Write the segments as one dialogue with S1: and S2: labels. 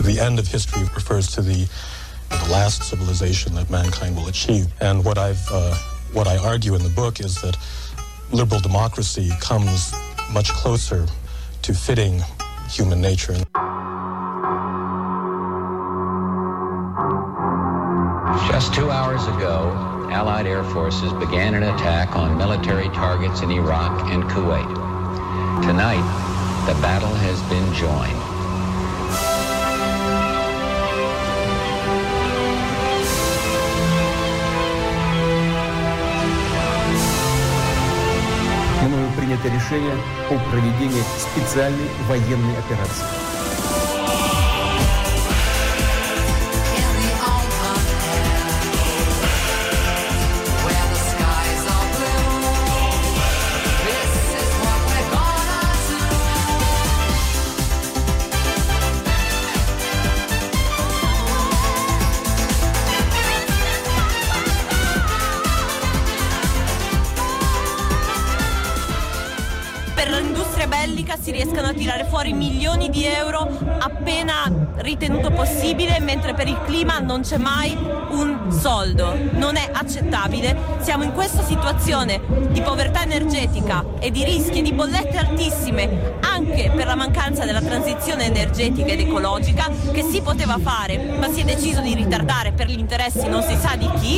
S1: the end of history refers to the last civilization that mankind will achieve. And what I argue in the book is that liberal democracy comes much closer to fitting human nature.
S2: Just 2 hours ago, Allied air forces began an attack on military targets in Iraq and Kuwait. Tonight, the battle has been joined.
S3: Мною принято решение о проведении специальной военной операции.
S4: Si riescano a tirare fuori milioni di euro appena ritenuto possibile, mentre per il clima non c'è mai un soldo. Non è accettabile. Siamo in questa situazione di povertà energetica e di rischi di bollette altissime anche per la mancanza della transizione energetica ed ecologica che si poteva fare, ma si è deciso di ritardare per gli interessi non si sa di chi,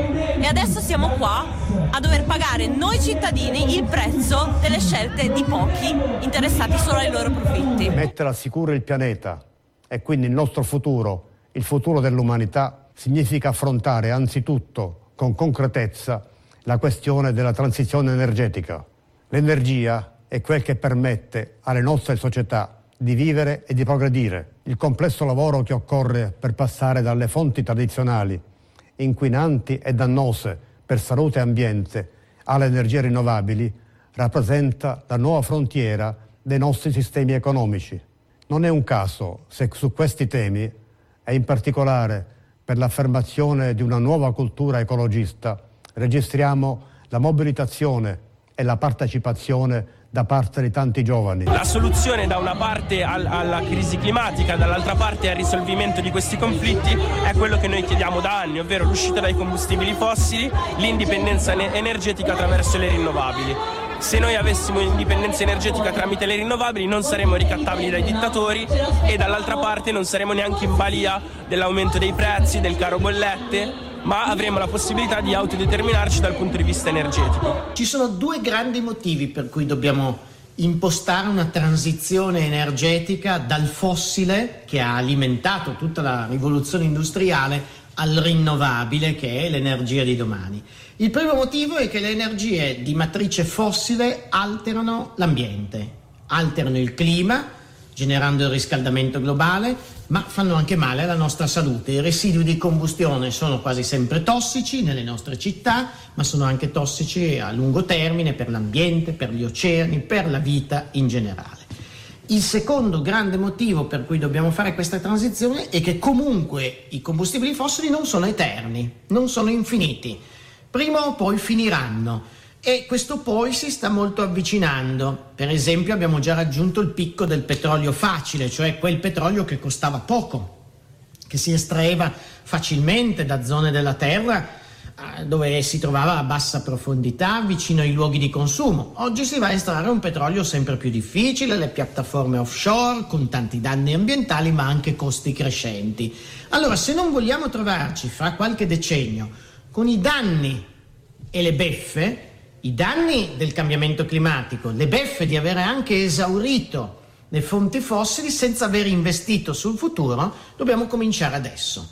S4: e adesso siamo qua a dover pagare noi cittadini il prezzo delle scelte di pochi interessati solo ai loro profitti.
S5: Mettere al sicuro il pianeta e quindi il nostro futuro, il futuro dell'umanità, significa affrontare anzitutto con concretezza la questione della transizione energetica. L'energia è quel che permette alle nostre società di vivere e di progredire. Il complesso lavoro che occorre per passare dalle fonti tradizionali, inquinanti e dannose per salute e ambiente, alle energie rinnovabili, rappresenta la nuova frontiera dei nostri sistemi economici. Non è un caso se su questi temi, e in particolare per l'affermazione di una nuova cultura ecologista, registriamo la mobilitazione e la partecipazione da parte di tanti giovani.
S6: La soluzione da una parte alla crisi climatica, dall'altra parte al risolvimento di questi conflitti è quello che noi chiediamo da anni, ovvero l'uscita dai combustibili fossili, l'indipendenza energetica attraverso le rinnovabili. Se noi avessimo indipendenza energetica tramite le rinnovabili non saremmo ricattabili dai dittatori e dall'altra parte non saremmo neanche in balia dell'aumento dei prezzi, del caro bollette, ma avremo la possibilità di autodeterminarci dal punto di vista energetico.
S7: Ci sono due grandi motivi per cui dobbiamo impostare una transizione energetica dal fossile, che ha alimentato tutta la rivoluzione industriale, al rinnovabile, che è l'energia di domani. Il primo motivo è che le energie di matrice fossile alterano l'ambiente, alterano il clima, generando il riscaldamento globale, ma fanno anche male alla nostra salute. I residui di combustione sono quasi sempre tossici nelle nostre città, ma sono anche tossici a lungo termine per l'ambiente, per gli oceani, per la vita in generale. Il secondo grande motivo per cui dobbiamo fare questa transizione è che comunque i combustibili fossili non sono eterni, non sono infiniti. Prima o poi finiranno. E questo poi si sta molto avvicinando. Per esempio abbiamo già raggiunto il picco del petrolio facile, cioè quel petrolio che costava poco, che si estraeva facilmente da zone della terra dove si trovava a bassa profondità, vicino ai luoghi di consumo. Oggi si va a estrarre un petrolio sempre più difficile, le piattaforme offshore, con tanti danni ambientali ma anche costi crescenti. Allora, se non vogliamo trovarci fra qualche decennio con i danni e le beffe, i danni del cambiamento climatico, le beffe di avere anche esaurito le fonti fossili senza aver investito sul futuro, dobbiamo cominciare adesso.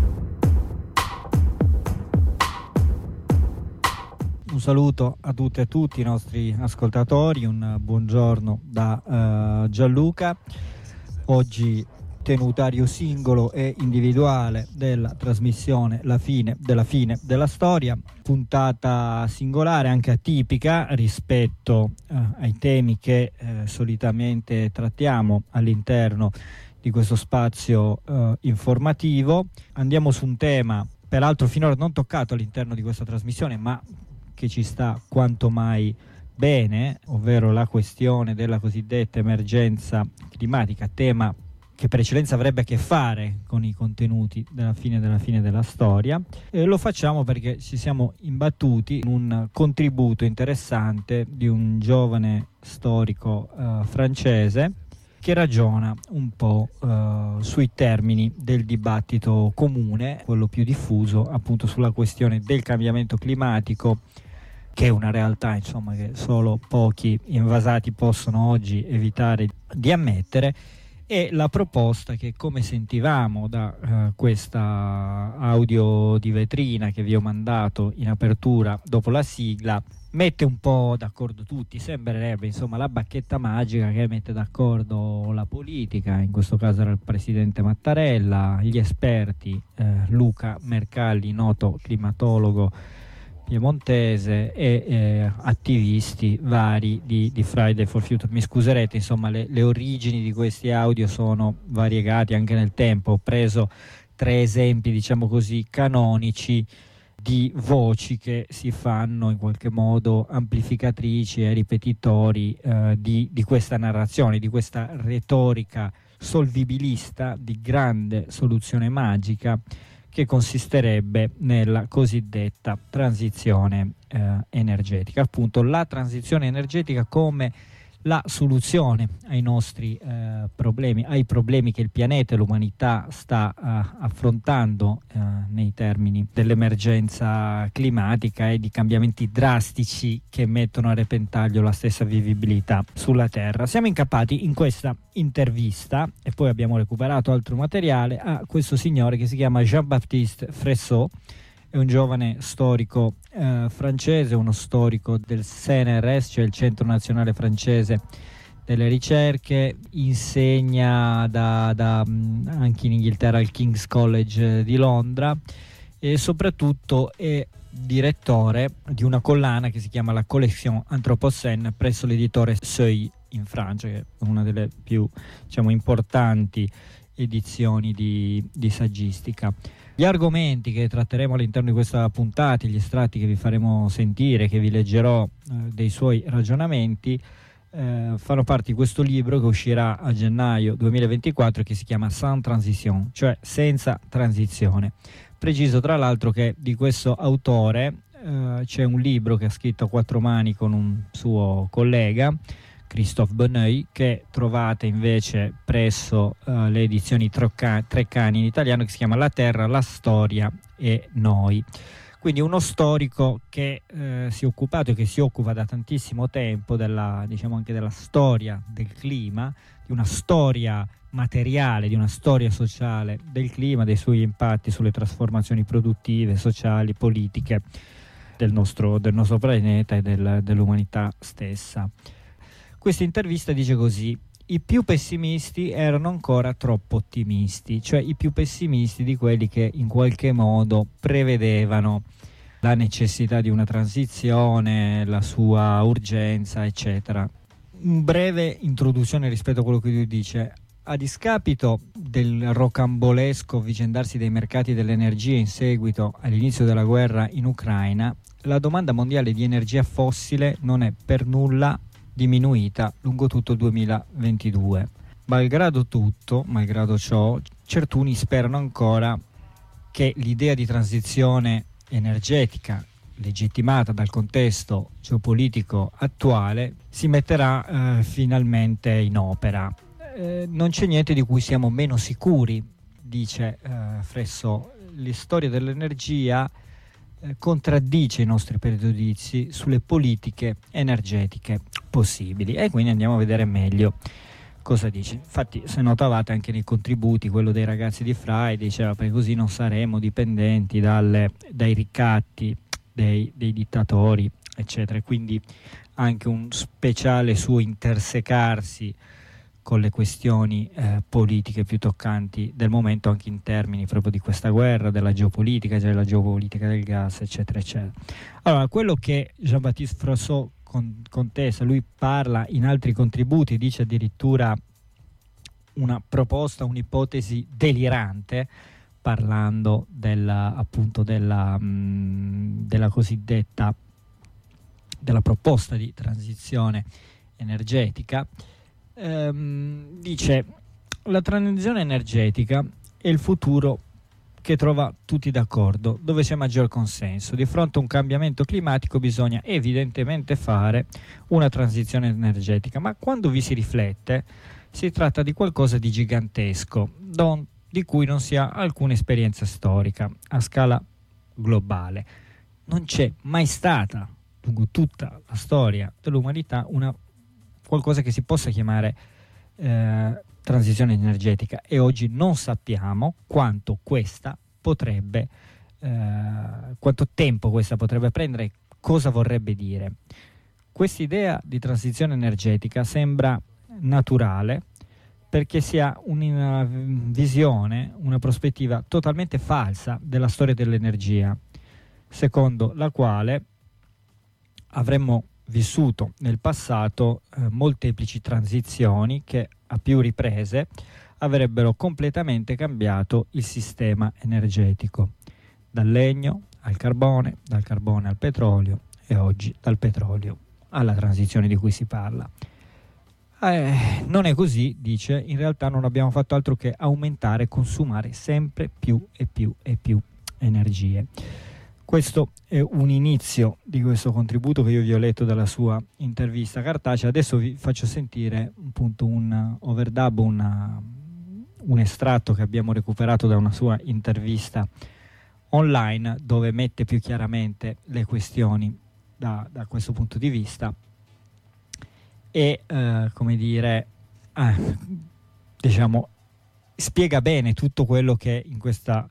S8: Un saluto a tutte e a tutti i nostri ascoltatori, un buongiorno da Gianluca. Oggi tenutario singolo e individuale della trasmissione La fine della storia, puntata singolare, anche atipica rispetto ai temi che solitamente trattiamo all'interno di questo spazio informativo. Andiamo su un tema peraltro finora non toccato all'interno di questa trasmissione, ma che ci sta quanto mai bene, ovvero la questione della cosiddetta emergenza climatica, tema che per eccellenza avrebbe a che fare con i contenuti della fine della storia. Lo facciamo perché ci siamo imbattuti in un contributo interessante di un giovane storico francese che ragiona un po' sui termini del dibattito comune, quello più diffuso, appunto sulla questione del cambiamento climatico, che è una realtà, insomma, che solo pochi invasati possono oggi evitare di ammettere, e la proposta che, come sentivamo da questa audio di vetrina che vi ho mandato in apertura dopo la sigla, mette un po' d'accordo tutti. Sembrerebbe, insomma, la bacchetta magica che mette d'accordo la politica, in questo caso era il presidente Mattarella, gli esperti, Luca Mercalli, noto climatologo piemontese, e attivisti vari di Friday for Future. Mi scuserete, insomma, le origini di questi audio sono variegati anche nel tempo. Ho preso 3 esempi, diciamo così, canonici di voci che si fanno in qualche modo amplificatrici e ripetitori di questa narrazione, di questa retorica solvibilista di grande soluzione magica, che consisterebbe nella cosiddetta transizione energetica. Appunto, la transizione energetica come la soluzione ai nostri problemi, ai problemi che il pianeta e l'umanità sta affrontando nei termini dell'emergenza climatica e di cambiamenti drastici che mettono a repentaglio la stessa vivibilità sulla Terra. Siamo incappati in questa intervista, e poi abbiamo recuperato altro materiale, a questo signore che si chiama Jean-Baptiste Fressot. È un giovane storico francese, uno storico del CNRS, cioè il Centro Nazionale Francese delle Ricerche, insegna anche in Inghilterra al King's College di Londra, e soprattutto è direttore di una collana che si chiama la Collection Anthropocène presso l'editore Seuil in Francia, che è una delle più, diciamo, importanti edizioni di saggistica. Gli argomenti che tratteremo all'interno di questa puntata, gli estratti che vi faremo sentire, che vi leggerò dei suoi ragionamenti, fanno parte di questo libro che uscirà a gennaio 2024, che si chiama Sans Transition, cioè senza transizione. Preciso tra l'altro che di questo autore c'è un libro che ha scritto a 4 mani con un suo collega, Christophe Bonneuil, che trovate invece presso le edizioni Treccani in italiano, che si chiama La Terra, la Storia e Noi. Quindi uno storico che si è occupato e che si occupa da tantissimo tempo diciamo anche della storia del clima, di una storia materiale, di una storia sociale del clima, dei suoi impatti sulle trasformazioni produttive, sociali, politiche del nostro pianeta e dell'umanità stessa. Questa intervista dice così: i più pessimisti erano ancora troppo ottimisti, cioè i più pessimisti di quelli che in qualche modo prevedevano la necessità di una transizione, la sua urgenza, eccetera. Un breve introduzione rispetto a quello che lui dice. A discapito del rocambolesco avvicendarsi dei mercati dell'energia in seguito all'inizio della guerra in Ucraina, la domanda mondiale di energia fossile non è per nulla diminuita lungo tutto il 2022. Malgrado ciò, certuni sperano ancora che l'idea di transizione energetica, legittimata dal contesto geopolitico attuale, si metterà finalmente in opera. Non c'è niente di cui siamo meno sicuri, dice Fressot. La storia dell'energia contraddice i nostri pregiudizi sulle politiche energetiche possibili, e quindi andiamo a vedere meglio cosa dice. Infatti, se notavate anche nei contributi, quello dei ragazzi di Friday diceva perché così non saremo dipendenti dai ricatti dei dittatori, eccetera. Quindi anche un speciale suo intersecarsi con le questioni politiche più toccanti del momento, anche in termini proprio di questa guerra, della geopolitica, cioè la geopolitica del gas, eccetera, eccetera. Allora, quello che Jean-Baptiste Fressot contesta, lui parla in altri contributi, dice addirittura una proposta, un'ipotesi delirante, parlando della cosiddetta, della proposta di transizione energetica. Dice la transizione energetica è il futuro che trova tutti d'accordo, dove c'è maggior consenso. Di fronte a un cambiamento climatico bisogna evidentemente fare una transizione energetica, ma quando vi si riflette si tratta di qualcosa di gigantesco, di cui non si ha alcuna esperienza storica a scala globale. Non c'è mai stata, lungo tutta la storia dell'umanità, qualcosa che si possa chiamare transizione energetica, e oggi non sappiamo quanto tempo questa potrebbe prendere, cosa vorrebbe dire. Quest'idea di transizione energetica sembra naturale perché si ha una visione, una prospettiva totalmente falsa della storia dell'energia, secondo la quale avremmo vissuto nel passato molteplici transizioni che a più riprese avrebbero completamente cambiato il sistema energetico, dal legno al carbone, dal carbone al petrolio e oggi dal petrolio alla transizione di cui si parla. Non è così, dice, in realtà non abbiamo fatto altro che aumentare e consumare sempre più e più e più energie. Questo è un inizio di questo contributo che io vi ho letto dalla sua intervista cartacea. Adesso vi faccio sentire appunto un overdub, un estratto che abbiamo recuperato da una sua intervista online, dove mette più chiaramente le questioni da questo punto di vista e spiega bene tutto quello che in questa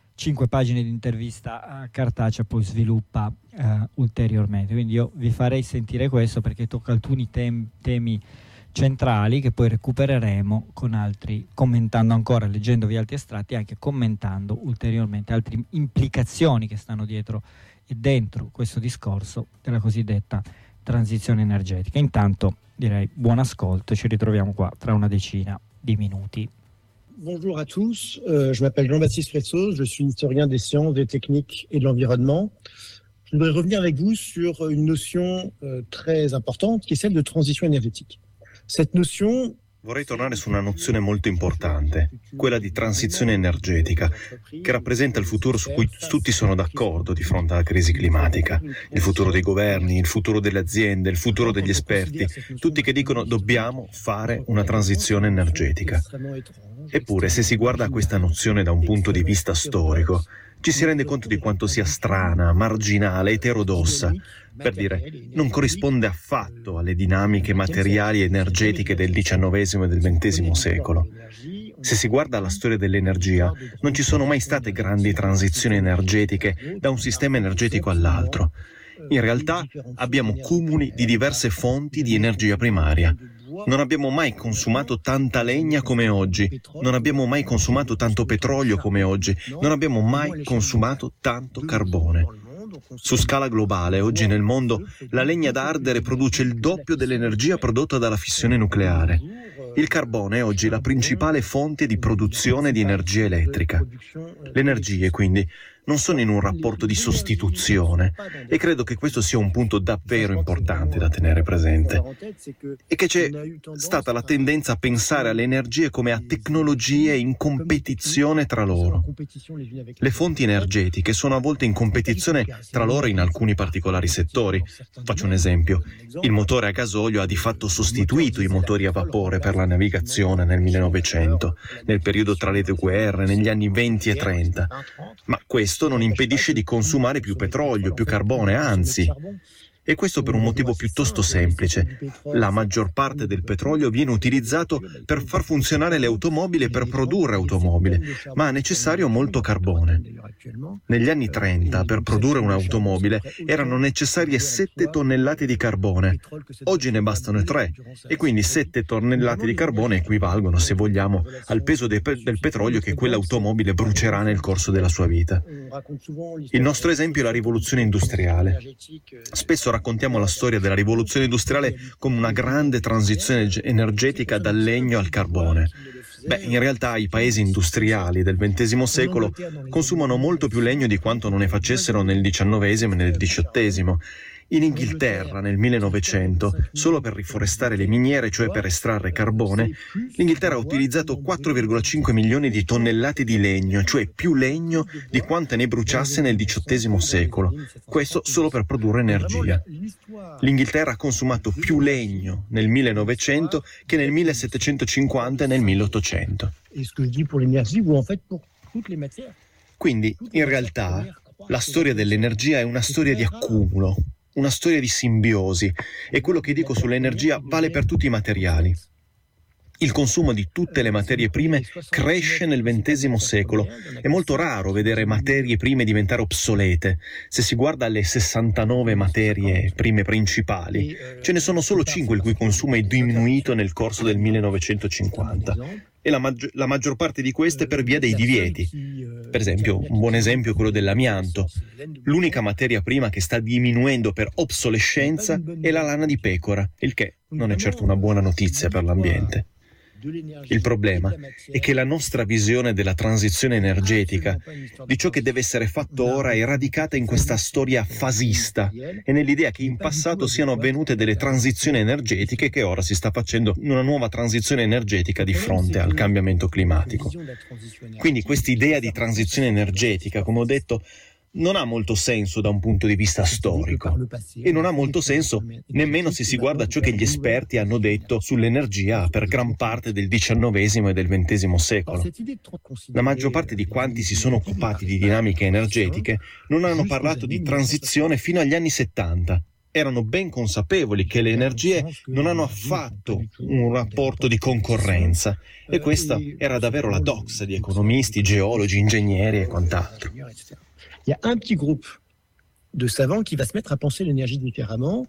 S8: 5 pagine di intervista cartacea poi sviluppa ulteriormente. Quindi io vi farei sentire questo perché tocca alcuni temi centrali che poi recupereremo con altri, commentando ancora, leggendovi altri estratti e anche commentando ulteriormente altre implicazioni che stanno dietro e dentro questo discorso della cosiddetta transizione energetica. Intanto direi buon ascolto, ci ritroviamo qua tra una decina di minuti.
S9: Bonjour à tous, je m'appelle Jean-Baptiste Fretsos, je suis historien des sciences, des techniques et de l'environnement. Je voudrais revenir avec vous sur une notion très importante qui est celle de transition énergétique. Cette notion...
S10: Vorrei tornare su una nozione molto importante, quella di transizione energetica, che rappresenta il futuro su cui tutti sono d'accordo di fronte alla crisi climatica, il futuro dei governi, il futuro delle aziende, il futuro degli esperti, tutti che dicono dobbiamo fare una transizione energetica. Eppure, se si guarda a questa nozione da un punto di vista storico, ci si rende conto di quanto sia strana, marginale, eterodossa. Per dire, non corrisponde affatto alle dinamiche materiali e energetiche del XIX e del XX secolo. Se si guarda alla storia dell'energia, non ci sono mai state grandi transizioni energetiche da un sistema energetico all'altro. In realtà abbiamo cumuli di diverse fonti di energia primaria. Non abbiamo mai consumato tanta legna come oggi, non abbiamo mai consumato tanto petrolio come oggi, non abbiamo mai consumato tanto carbone. Su scala globale, oggi nel mondo, la legna da ardere produce il doppio dell'energia prodotta dalla fissione nucleare. Il carbone è oggi la principale fonte di produzione di energia elettrica. Le energie, quindi, non sono in un rapporto di sostituzione e credo che questo sia un punto davvero importante da tenere presente e che c'è stata la tendenza a pensare alle energie come a tecnologie in competizione tra loro. Le fonti energetiche sono a volte in competizione tra loro in alcuni particolari settori. Faccio un esempio. Il motore a gasolio ha di fatto sostituito i motori a vapore per la navigazione nel 1900, nel periodo tra le due guerre, negli anni 20 e 30. Ma questo non impedisce di consumare più petrolio, più carbone, anzi. E questo per un motivo piuttosto semplice. La maggior parte del petrolio viene utilizzato per far funzionare le automobili e per produrre automobili, ma è necessario molto carbone. Negli anni 30, per produrre un'automobile, erano necessarie 7 tonnellate di carbone. Oggi ne bastano 3, e quindi 7 tonnellate di carbone equivalgono, se vogliamo, al peso del petrolio che quell'automobile brucerà nel corso della sua vita. Il nostro esempio è la rivoluzione industriale. Spesso raccontiamo la storia della rivoluzione industriale come una grande transizione energetica dal legno al carbone. In realtà i paesi industriali del XX secolo consumano molto più legno di quanto non ne facessero nel XIX e nel XVIII. In Inghilterra nel 1900, solo per riforestare le miniere, cioè per estrarre carbone, l'Inghilterra ha utilizzato 4,5 milioni di tonnellate di legno, cioè più legno di quante ne bruciasse nel XVIII secolo. Questo solo per produrre energia. L'Inghilterra ha consumato più legno nel 1900 che nel 1750 e nel 1800. Quindi, in realtà, la storia dell'energia è una storia di accumulo, una storia di simbiosi, e quello che dico sull'energia vale per tutti i materiali. Il consumo di tutte le materie prime cresce nel XX secolo. È molto raro vedere materie prime diventare obsolete. Se si guarda le 69 materie prime principali, ce ne sono solo 5 il cui consumo è diminuito nel corso del 1950. E la maggior parte di queste per via dei divieti. Per esempio, un buon esempio è quello dell'amianto. L'unica materia prima che sta diminuendo per obsolescenza è la lana di pecora, il che non è certo una buona notizia per l'ambiente. Il problema è che la nostra visione della transizione energetica, di ciò che deve essere fatto ora, è radicata in questa storia fasista e nell'idea che in passato siano avvenute delle transizioni energetiche che ora si sta facendo una nuova transizione energetica di fronte al cambiamento climatico. Quindi quest'idea di transizione energetica, come ho detto, non ha molto senso da un punto di vista storico e non ha molto senso nemmeno se si guarda ciò che gli esperti hanno detto sull'energia per gran parte del XIX e del XX secolo. La maggior parte di quanti si sono occupati di dinamiche energetiche non hanno parlato di transizione fino agli anni 70. Erano ben consapevoli che le energie non hanno affatto un rapporto di concorrenza e questa era davvero la doxa di economisti, geologi, ingegneri e quant'altro.
S9: Il y a un petit groupe de savants qui va se mettere a penser l'énergie différemment.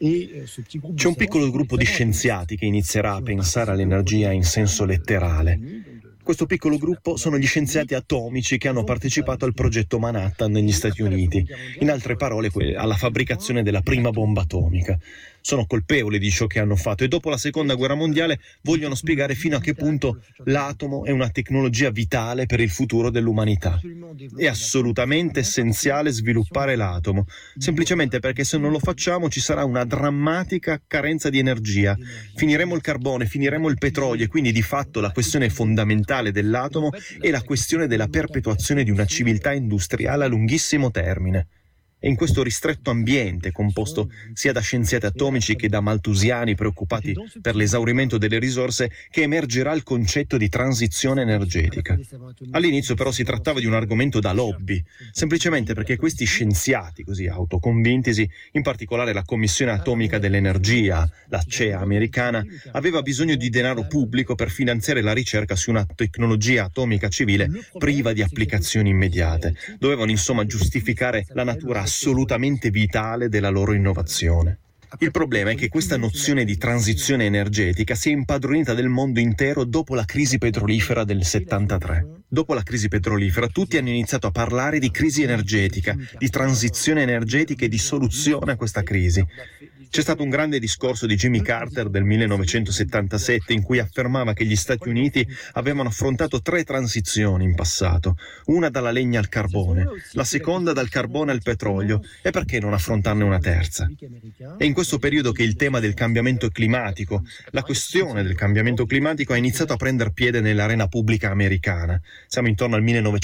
S10: C'è un piccolo gruppo di scienziati che inizierà a pensare all'energia in senso letterale. Questo piccolo gruppo sono gli scienziati atomici che hanno partecipato al progetto Manhattan negli Stati Uniti, in altre parole alla fabbricazione della prima bomba atomica. Sono colpevoli di ciò che hanno fatto e dopo la Seconda Guerra Mondiale vogliono spiegare fino a che punto l'atomo è una tecnologia vitale per il futuro dell'umanità. È assolutamente essenziale sviluppare l'atomo, semplicemente perché se non lo facciamo ci sarà una drammatica carenza di energia. Finiremo il carbone, finiremo il petrolio e quindi di fatto la questione fondamentale dell'atomo è la questione della perpetuazione di una civiltà industriale a lunghissimo termine. E in questo ristretto ambiente, composto sia da scienziati atomici che da malthusiani preoccupati per l'esaurimento delle risorse, che emergerà il concetto di transizione energetica. All'inizio però si trattava di un argomento da lobby, semplicemente perché questi scienziati, così autoconvintisi, in particolare la Commissione Atomica dell'Energia, la CEA americana, aveva bisogno di denaro pubblico per finanziare la ricerca su una tecnologia atomica civile priva di applicazioni immediate. Dovevano insomma giustificare la natura assolutamente vitale della loro innovazione. Il problema è che questa nozione di transizione energetica si è impadronita del mondo intero dopo la crisi petrolifera del 73. Dopo la crisi petrolifera tutti hanno iniziato a parlare di crisi energetica, di transizione energetica e di soluzione a questa crisi. C'è stato un grande discorso di Jimmy Carter del 1977 in cui affermava che gli Stati Uniti avevano affrontato 3 transizioni in passato, una dalla legna al carbone, la seconda dal carbone al petrolio, e perché non affrontarne una terza? È in questo periodo che il tema del cambiamento climatico, la questione del cambiamento climatico ha iniziato a prendere piede nell'arena pubblica americana. Siamo intorno al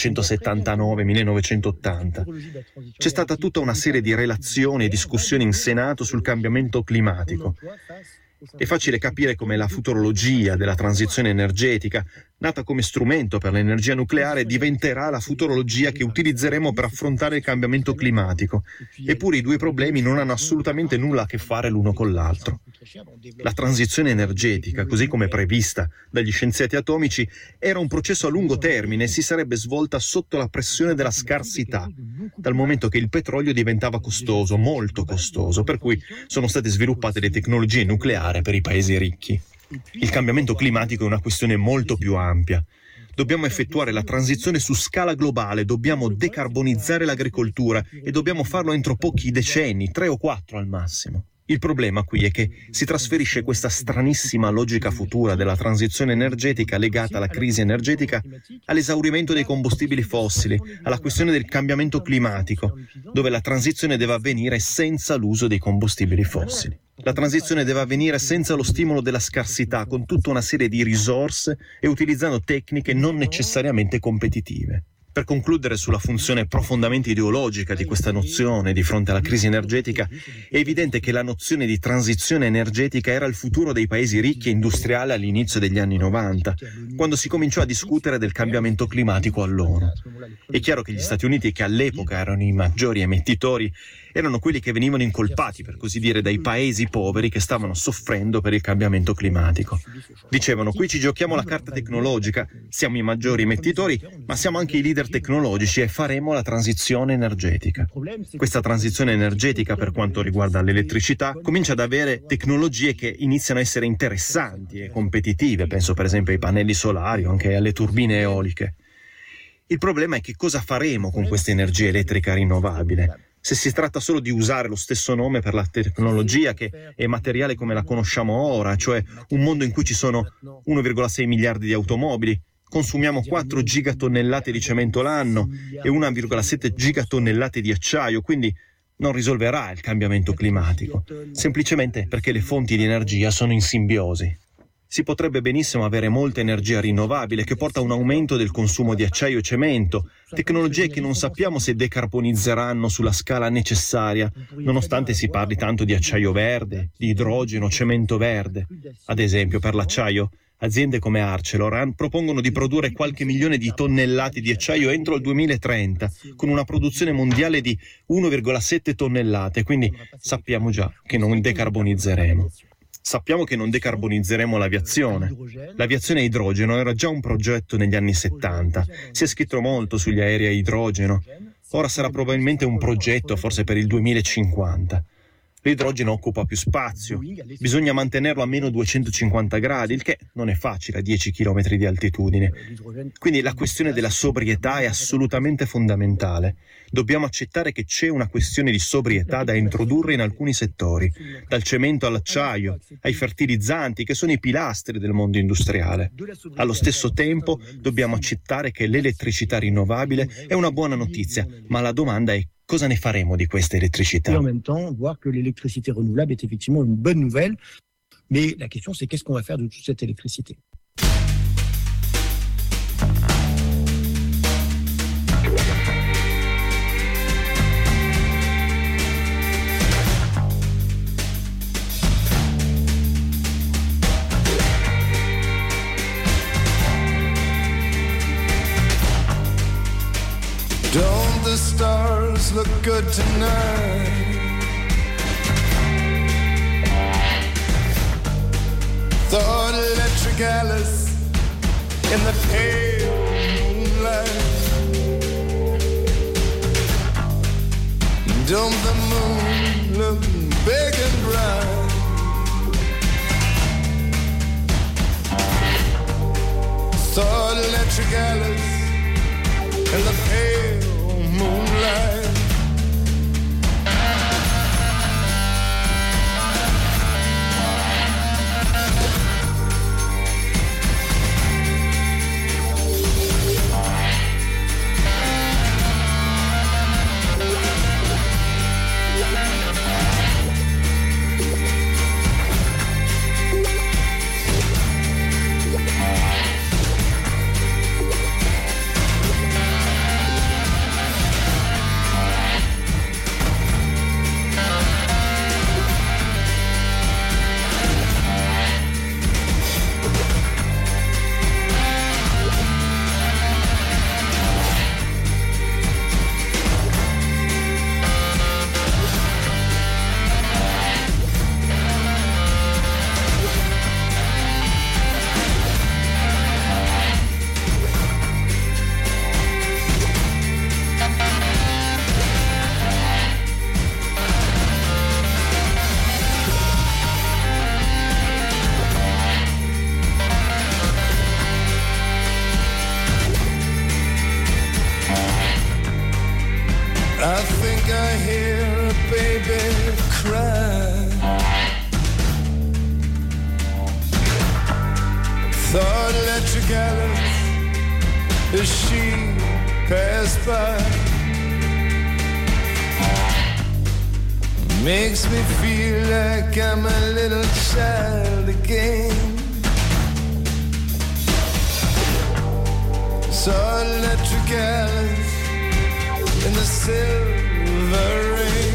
S10: 1979-1980. C'è stata tutta una serie di relazioni e discussioni in Senato sul cambiamento climatico. È facile capire come la futurologia della transizione energetica, nata come strumento per l'energia nucleare, diventerà la futurologia che utilizzeremo per affrontare il cambiamento climatico. Eppure i due problemi non hanno assolutamente nulla a che fare l'uno con l'altro. La transizione energetica, così come prevista dagli scienziati atomici, era un processo a lungo termine e si sarebbe svolta sotto la pressione della scarsità, dal momento che il petrolio diventava costoso, molto costoso, per cui sono state sviluppate le tecnologie nucleari per i paesi ricchi. Il cambiamento climatico è una questione molto più ampia. Dobbiamo effettuare la transizione su scala globale, dobbiamo decarbonizzare l'agricoltura e dobbiamo farlo entro pochi decenni, 3 o 4 al massimo. Il problema qui è che si trasferisce questa stranissima logica futura della transizione energetica legata alla crisi energetica all'esaurimento dei combustibili fossili, alla questione del cambiamento climatico, dove la transizione deve avvenire senza l'uso dei combustibili fossili. La transizione deve avvenire senza lo stimolo della scarsità, con tutta una serie di risorse e utilizzando tecniche non necessariamente competitive. Per concludere sulla funzione profondamente ideologica di questa nozione di fronte alla crisi energetica, è evidente che la nozione di transizione energetica era il futuro dei paesi ricchi e industriali all'inizio degli anni 90, quando si cominciò a discutere del cambiamento climatico all'ONU. È chiaro che gli Stati Uniti, che all'epoca erano i maggiori emettitori, erano quelli che venivano incolpati, per così dire, dai paesi poveri che stavano soffrendo per il cambiamento climatico. Dicevano: qui ci giochiamo la carta tecnologica, siamo i maggiori emettitori, ma siamo anche i leader tecnologici e faremo la transizione energetica. Questa transizione energetica, per quanto riguarda l'elettricità, comincia ad avere tecnologie che iniziano a essere interessanti e competitive, penso per esempio ai pannelli solari o anche alle turbine eoliche. Il problema è che cosa faremo con questa energia elettrica rinnovabile? Se si tratta solo di usare lo stesso nome per la tecnologia che è materiale come la conosciamo ora, cioè un mondo in cui ci sono 1,6 miliardi di automobili, consumiamo 4 gigatonnellate di cemento l'anno e 1,7 gigatonnellate di acciaio, quindi non risolverà il cambiamento climatico, semplicemente perché le fonti di energia sono in simbiosi. Si potrebbe benissimo avere molta energia rinnovabile che porta a un aumento del consumo di acciaio e cemento, tecnologie che non sappiamo se decarbonizzeranno sulla scala necessaria, nonostante si parli tanto di acciaio verde, di idrogeno, cemento verde. Ad esempio, per l'acciaio, aziende come Arcelor propongono di produrre qualche milione di tonnellate di acciaio entro il 2030, con una produzione mondiale di 1,7 tonnellate, quindi sappiamo già che non decarbonizzeremo. Sappiamo che non decarbonizzeremo l'aviazione. L'aviazione a idrogeno era già un progetto negli anni 70. Si è scritto molto sugli aerei a idrogeno. Ora sarà probabilmente un progetto, forse per il 2050. L'idrogeno occupa più spazio, bisogna mantenerlo a meno 250 gradi, il che non è facile a 10 km di altitudine. Quindi la questione della sobrietà è assolutamente fondamentale. Dobbiamo accettare che c'è una questione di sobrietà da introdurre in alcuni settori, dal cemento all'acciaio, ai fertilizzanti, che sono i pilastri del mondo industriale. Allo stesso tempo dobbiamo accettare che l'elettricità rinnovabile è una buona notizia, ma la domanda è: cosa ne faremo di questa elettricità?
S9: Et en même temps, voir que l'électricité renouvelable est effectivement une bonne nouvelle. Mais la question, c'est qu'est-ce qu'on va faire de toute cette électricité?
S11: Don't the stars look good tonight? Thought electric Alice in the pale moonlight. Don't the moon look big and bright? Thought electric Alice in the pale moonlight. I think I hear a baby cry. careless as she passed by. Makes me feel like I'm a little child again. So electric eyes in the silver rain.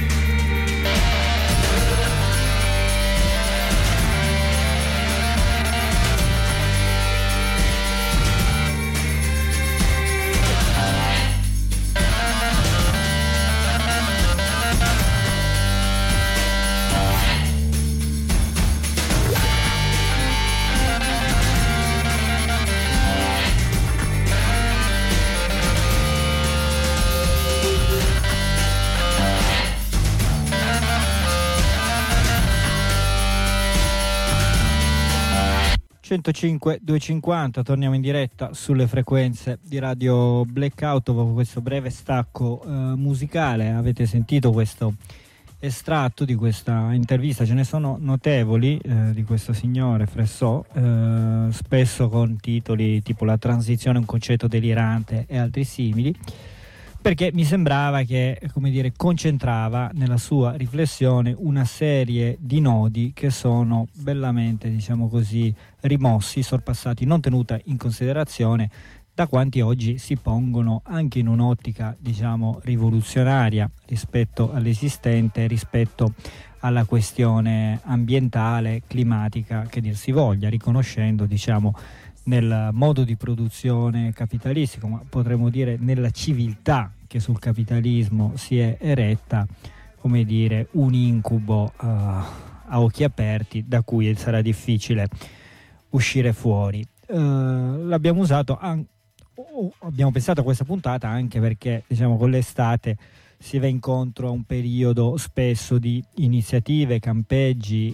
S8: (105.250), torniamo in diretta sulle frequenze di Radio Blackout dopo questo breve stacco musicale. Avete sentito questo estratto di questa intervista, ce ne sono notevoli di questo signore Fressot, spesso con titoli tipo La transizione è un concetto delirante e altri simili, perché mi sembrava che, come dire, concentrava nella sua riflessione una serie di nodi che sono bellamente, diciamo così, rimossi, sorpassati, non tenuta in considerazione da quanti oggi si pongono anche in un'ottica, diciamo, rivoluzionaria rispetto all'esistente, rispetto alla questione ambientale, climatica, che dir si voglia, riconoscendo, diciamo, nel modo di produzione capitalistico, ma potremmo dire nella civiltà che sul capitalismo si è eretta, come dire, un incubo a occhi aperti da cui sarà difficile uscire fuori. L'abbiamo usato, abbiamo pensato a questa puntata anche perché, diciamo, con l'estate si va incontro a un periodo spesso di iniziative, campeggi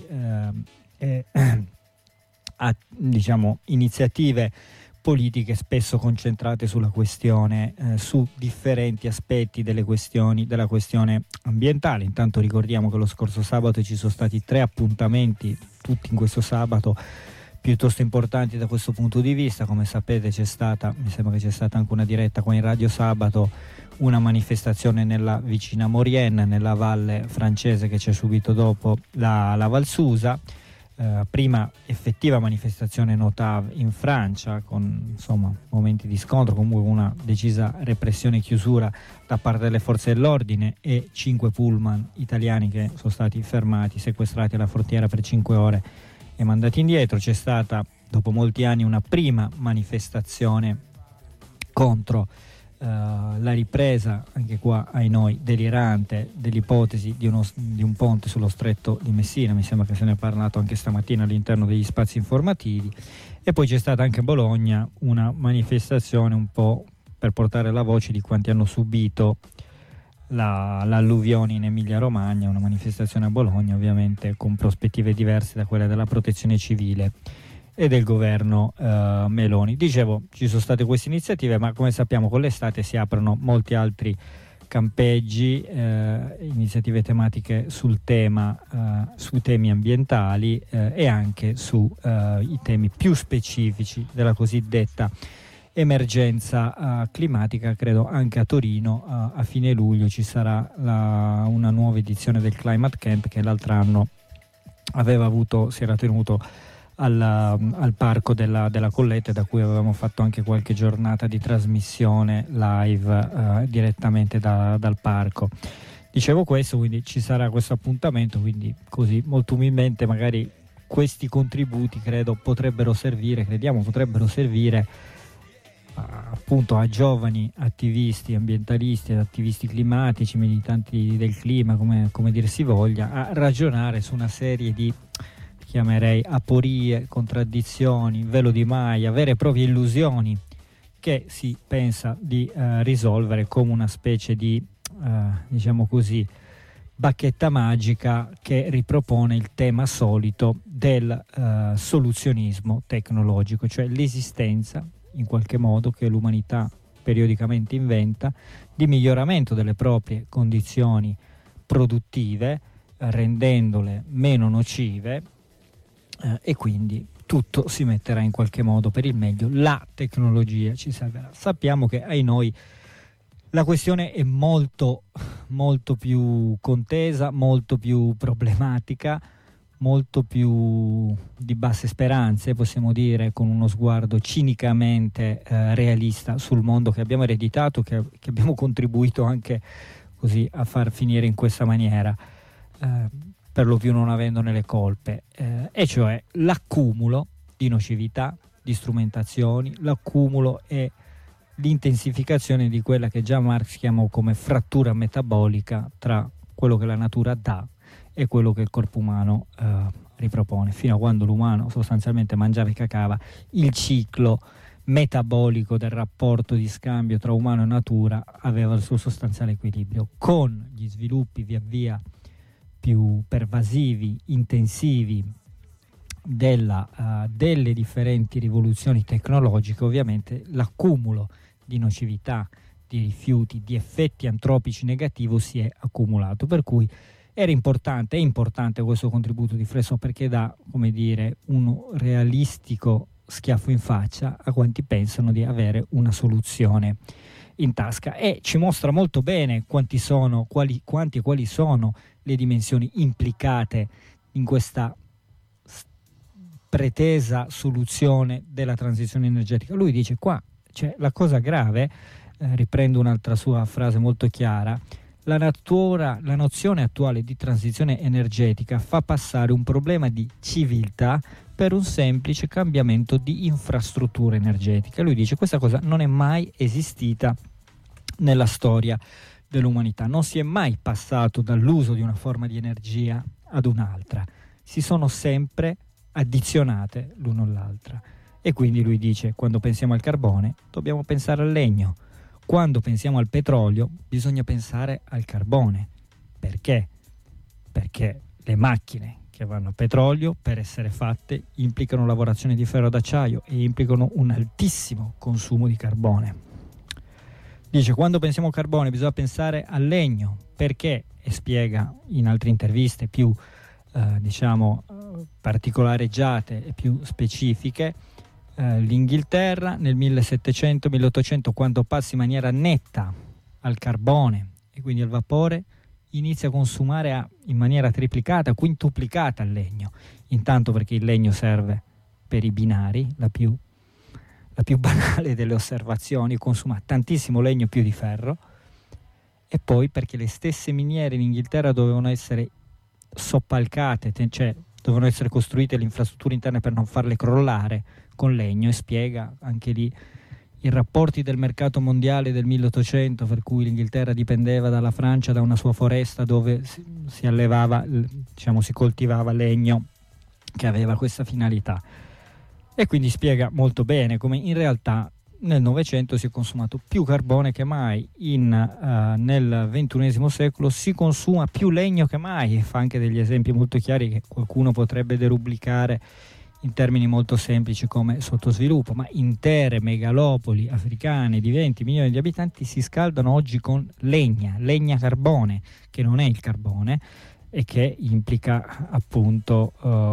S8: diciamo iniziative politiche spesso concentrate sulla questione, su differenti aspetti della questione ambientale. Intanto ricordiamo che lo scorso sabato ci sono stati 3 appuntamenti, tutti in questo sabato, piuttosto importanti da questo punto di vista. Come sapete mi sembra che c'è stata anche una diretta qua in Radio Sabato, una manifestazione nella vicina Maurienne, nella valle francese che c'è subito dopo la Val Susa. Prima effettiva manifestazione Notav in Francia, con insomma momenti di scontro, comunque una decisa repressione e chiusura da parte delle forze dell'ordine, e 5 pullman italiani che sono stati fermati, sequestrati alla frontiera per 5 ore e mandati indietro. C'è stata dopo molti anni una prima manifestazione contro la ripresa, anche qua ai noi delirante, dell'ipotesi di un ponte sullo stretto di Messina. Mi sembra che se ne è parlato anche stamattina all'interno degli spazi informativi. E poi c'è stata anche a Bologna una manifestazione un po' per portare la voce di quanti hanno subito l'alluvione in Emilia Romagna, una manifestazione a Bologna ovviamente con prospettive diverse da quelle della protezione civile e del governo Meloni. Dicevo, ci sono state queste iniziative, ma come sappiamo con l'estate si aprono molti altri campeggi, iniziative tematiche sui temi ambientali e anche sui temi più specifici della cosiddetta emergenza climatica. Credo anche a Torino a fine luglio ci sarà una nuova edizione del Climate Camp che l'altro anno si era tenuto al parco della Colletta, da cui avevamo fatto anche qualche giornata di trasmissione live direttamente dal parco. Dicevo questo, quindi ci sarà questo appuntamento, quindi così molto umilmente magari questi contributi crediamo potrebbero servire appunto a giovani attivisti ambientalisti, attivisti climatici, militanti del clima, come dir si voglia, a ragionare su una serie di, chiamerei, aporie, contraddizioni, velo di Maya, vere e proprie illusioni che si pensa di risolvere come una specie di diciamo così bacchetta magica che ripropone il tema solito del soluzionismo tecnologico, cioè l'esistenza in qualche modo che l'umanità periodicamente inventa di miglioramento delle proprie condizioni produttive, rendendole meno nocive e quindi tutto si metterà in qualche modo per il meglio, la tecnologia ci salverà. Sappiamo che ai noi la questione è molto più contesa, molto più problematica, molto più di basse speranze, possiamo dire, con uno sguardo cinicamente realista sul mondo che abbiamo ereditato, che abbiamo contribuito anche così a far finire in questa maniera, per lo più non avendone le colpe, e cioè l'accumulo di nocività, di strumentazioni, l'accumulo e l'intensificazione di quella che già Marx chiamò come frattura metabolica tra quello che la natura dà e quello che il corpo umano ripropone. Fino a quando l'umano sostanzialmente mangiava e cacava, il ciclo metabolico del rapporto di scambio tra umano e natura aveva il suo sostanziale equilibrio. Con gli sviluppi via via più pervasivi, intensivi delle differenti rivoluzioni tecnologiche, ovviamente l'accumulo di nocività, di rifiuti, di effetti antropici negativi si è accumulato, per cui è importante questo contributo di Fresso, perché dà, come dire, uno realistico schiaffo in faccia a quanti pensano di avere una soluzione in tasca, e ci mostra molto bene quali sono le dimensioni implicate in questa pretesa soluzione della transizione energetica. Lui dice qua c'è la cosa grave, riprendo un'altra sua frase molto chiara: la nozione attuale di transizione energetica fa passare un problema di civiltà per un semplice cambiamento di infrastruttura energetica. Lui dice questa cosa non è mai esistita nella storia dell'umanità, non si è mai passato dall'uso di una forma di energia ad un'altra, si sono sempre addizionate l'una all'altra. E quindi lui dice: quando pensiamo al carbone dobbiamo pensare al legno, quando pensiamo al petrolio bisogna pensare al carbone. Perché? Perché le macchine che vanno a petrolio, per essere fatte, implicano lavorazione di ferro d'acciaio e implicano un altissimo consumo di carbone. Dice: quando pensiamo al carbone bisogna pensare al legno. Perché? E spiega in altre interviste più particolareggiate e più specifiche, l'Inghilterra nel 1700-1800, quando passa in maniera netta al carbone e quindi al vapore, inizia a consumare in maniera triplicata, quintuplicata il legno. Intanto perché il legno serve per i binari, la più banale delle osservazioni, consuma tantissimo legno più di ferro, e poi perché le stesse miniere in Inghilterra dovevano essere soppalcate, cioè dovevano essere costruite le infrastrutture interne per non farle crollare con legno, e spiega anche lì i rapporti del mercato mondiale del 1800, per cui l'Inghilterra dipendeva dalla Francia, da una sua foresta dove si allevava, si coltivava legno che aveva questa finalità. E quindi spiega molto bene come in realtà nel Novecento si è consumato più carbone che mai, nel XXI secolo si consuma più legno che mai, e fa anche degli esempi molto chiari che qualcuno potrebbe derubricare in termini molto semplici come sottosviluppo, ma intere megalopoli africane di 20 milioni di abitanti si scaldano oggi con legna carbone, che non è il carbone e che implica appunto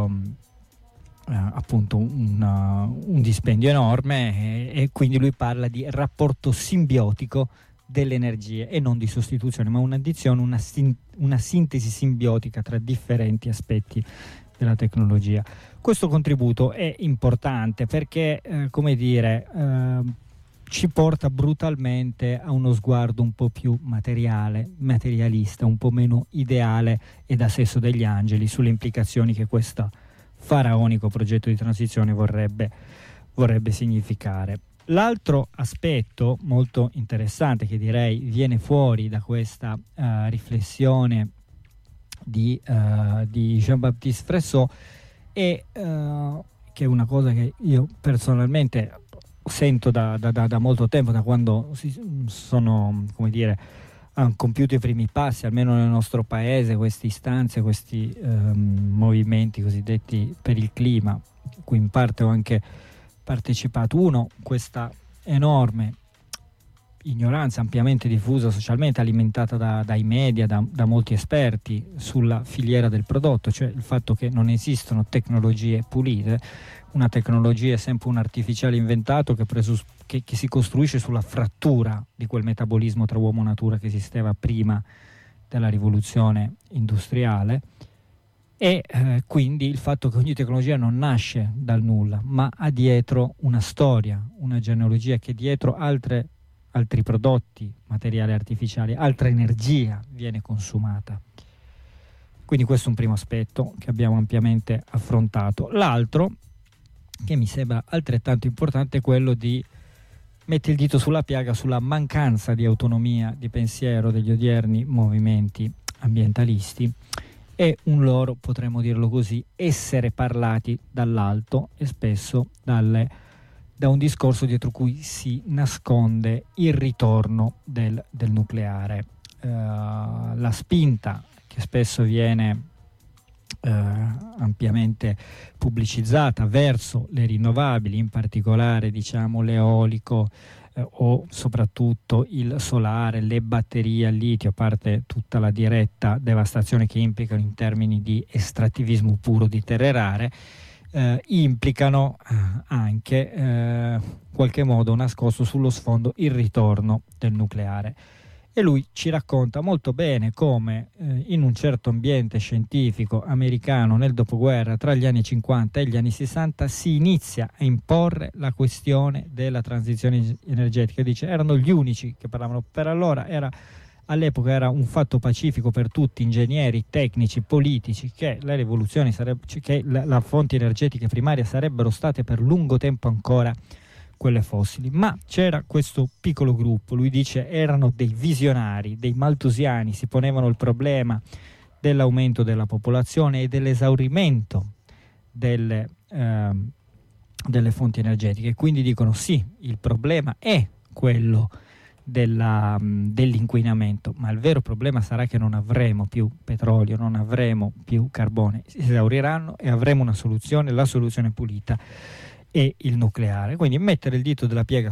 S8: un dispendio enorme, e quindi lui parla di rapporto simbiotico delle energie e non di sostituzione, ma un'addizione, una sintesi simbiotica tra differenti aspetti della tecnologia. Questo contributo è importante perché ci porta brutalmente a uno sguardo un po' più materialista, un po' meno ideale e da sesso degli angeli sulle implicazioni che questo faraonico progetto di transizione vorrebbe significare. L'altro aspetto molto interessante che direi viene fuori da questa riflessione di Jean-Baptiste Fresso è che è una cosa che io personalmente sento da molto tempo, da quando hanno compiuto i primi passi, almeno nel nostro paese, queste istanze, questi movimenti cosiddetti per il clima, a cui in parte ho anche partecipato. Uno, questa enorme ignoranza ampiamente diffusa socialmente, alimentata dai media, da molti esperti sulla filiera del prodotto, cioè il fatto che non esistono tecnologie pulite. Una tecnologia è sempre un artificiale inventato che si costruisce sulla frattura di quel metabolismo tra uomo e natura che esisteva prima della rivoluzione industriale, e quindi il fatto che ogni tecnologia non nasce dal nulla, ma ha dietro una storia, una genealogia, che dietro altri prodotti, materiali artificiali, altra energia viene consumata. Quindi questo è un primo aspetto che abbiamo ampiamente affrontato. L'altro, che mi sembra altrettanto importante, è quello di mettere il dito sulla piaga sulla mancanza di autonomia di pensiero degli odierni movimenti ambientalisti e un loro, potremmo dirlo così, essere parlati dall'alto e spesso da un discorso dietro cui si nasconde il ritorno del nucleare. La spinta che spesso viene ampiamente pubblicizzata verso le rinnovabili, in particolare l'eolico o soprattutto il solare, le batterie al litio, a parte tutta la diretta devastazione che implicano in termini di estrattivismo puro di terre rare, implicano anche in qualche modo nascosto sullo sfondo il ritorno del nucleare. E lui ci racconta molto bene come in un certo ambiente scientifico americano nel dopoguerra, tra gli anni 50 e gli anni 60, si inizia a imporre la questione della transizione energetica. Dice, erano gli unici che parlavano, per all'epoca era un fatto pacifico per tutti, ingegneri, tecnici, politici, che le rivoluzioni che la fonti energetiche primarie sarebbero state per lungo tempo ancora quelle fossili. Ma c'era questo piccolo gruppo, lui dice erano dei visionari, dei maltusiani, si ponevano il problema dell'aumento della popolazione e dell'esaurimento delle fonti energetiche, quindi dicono sì, il problema è quello dell'inquinamento, ma il vero problema sarà che non avremo più petrolio, non avremo più carbone, si esauriranno e avremo una soluzione, la soluzione pulita e il nucleare. Quindi mettere il dito nella piaga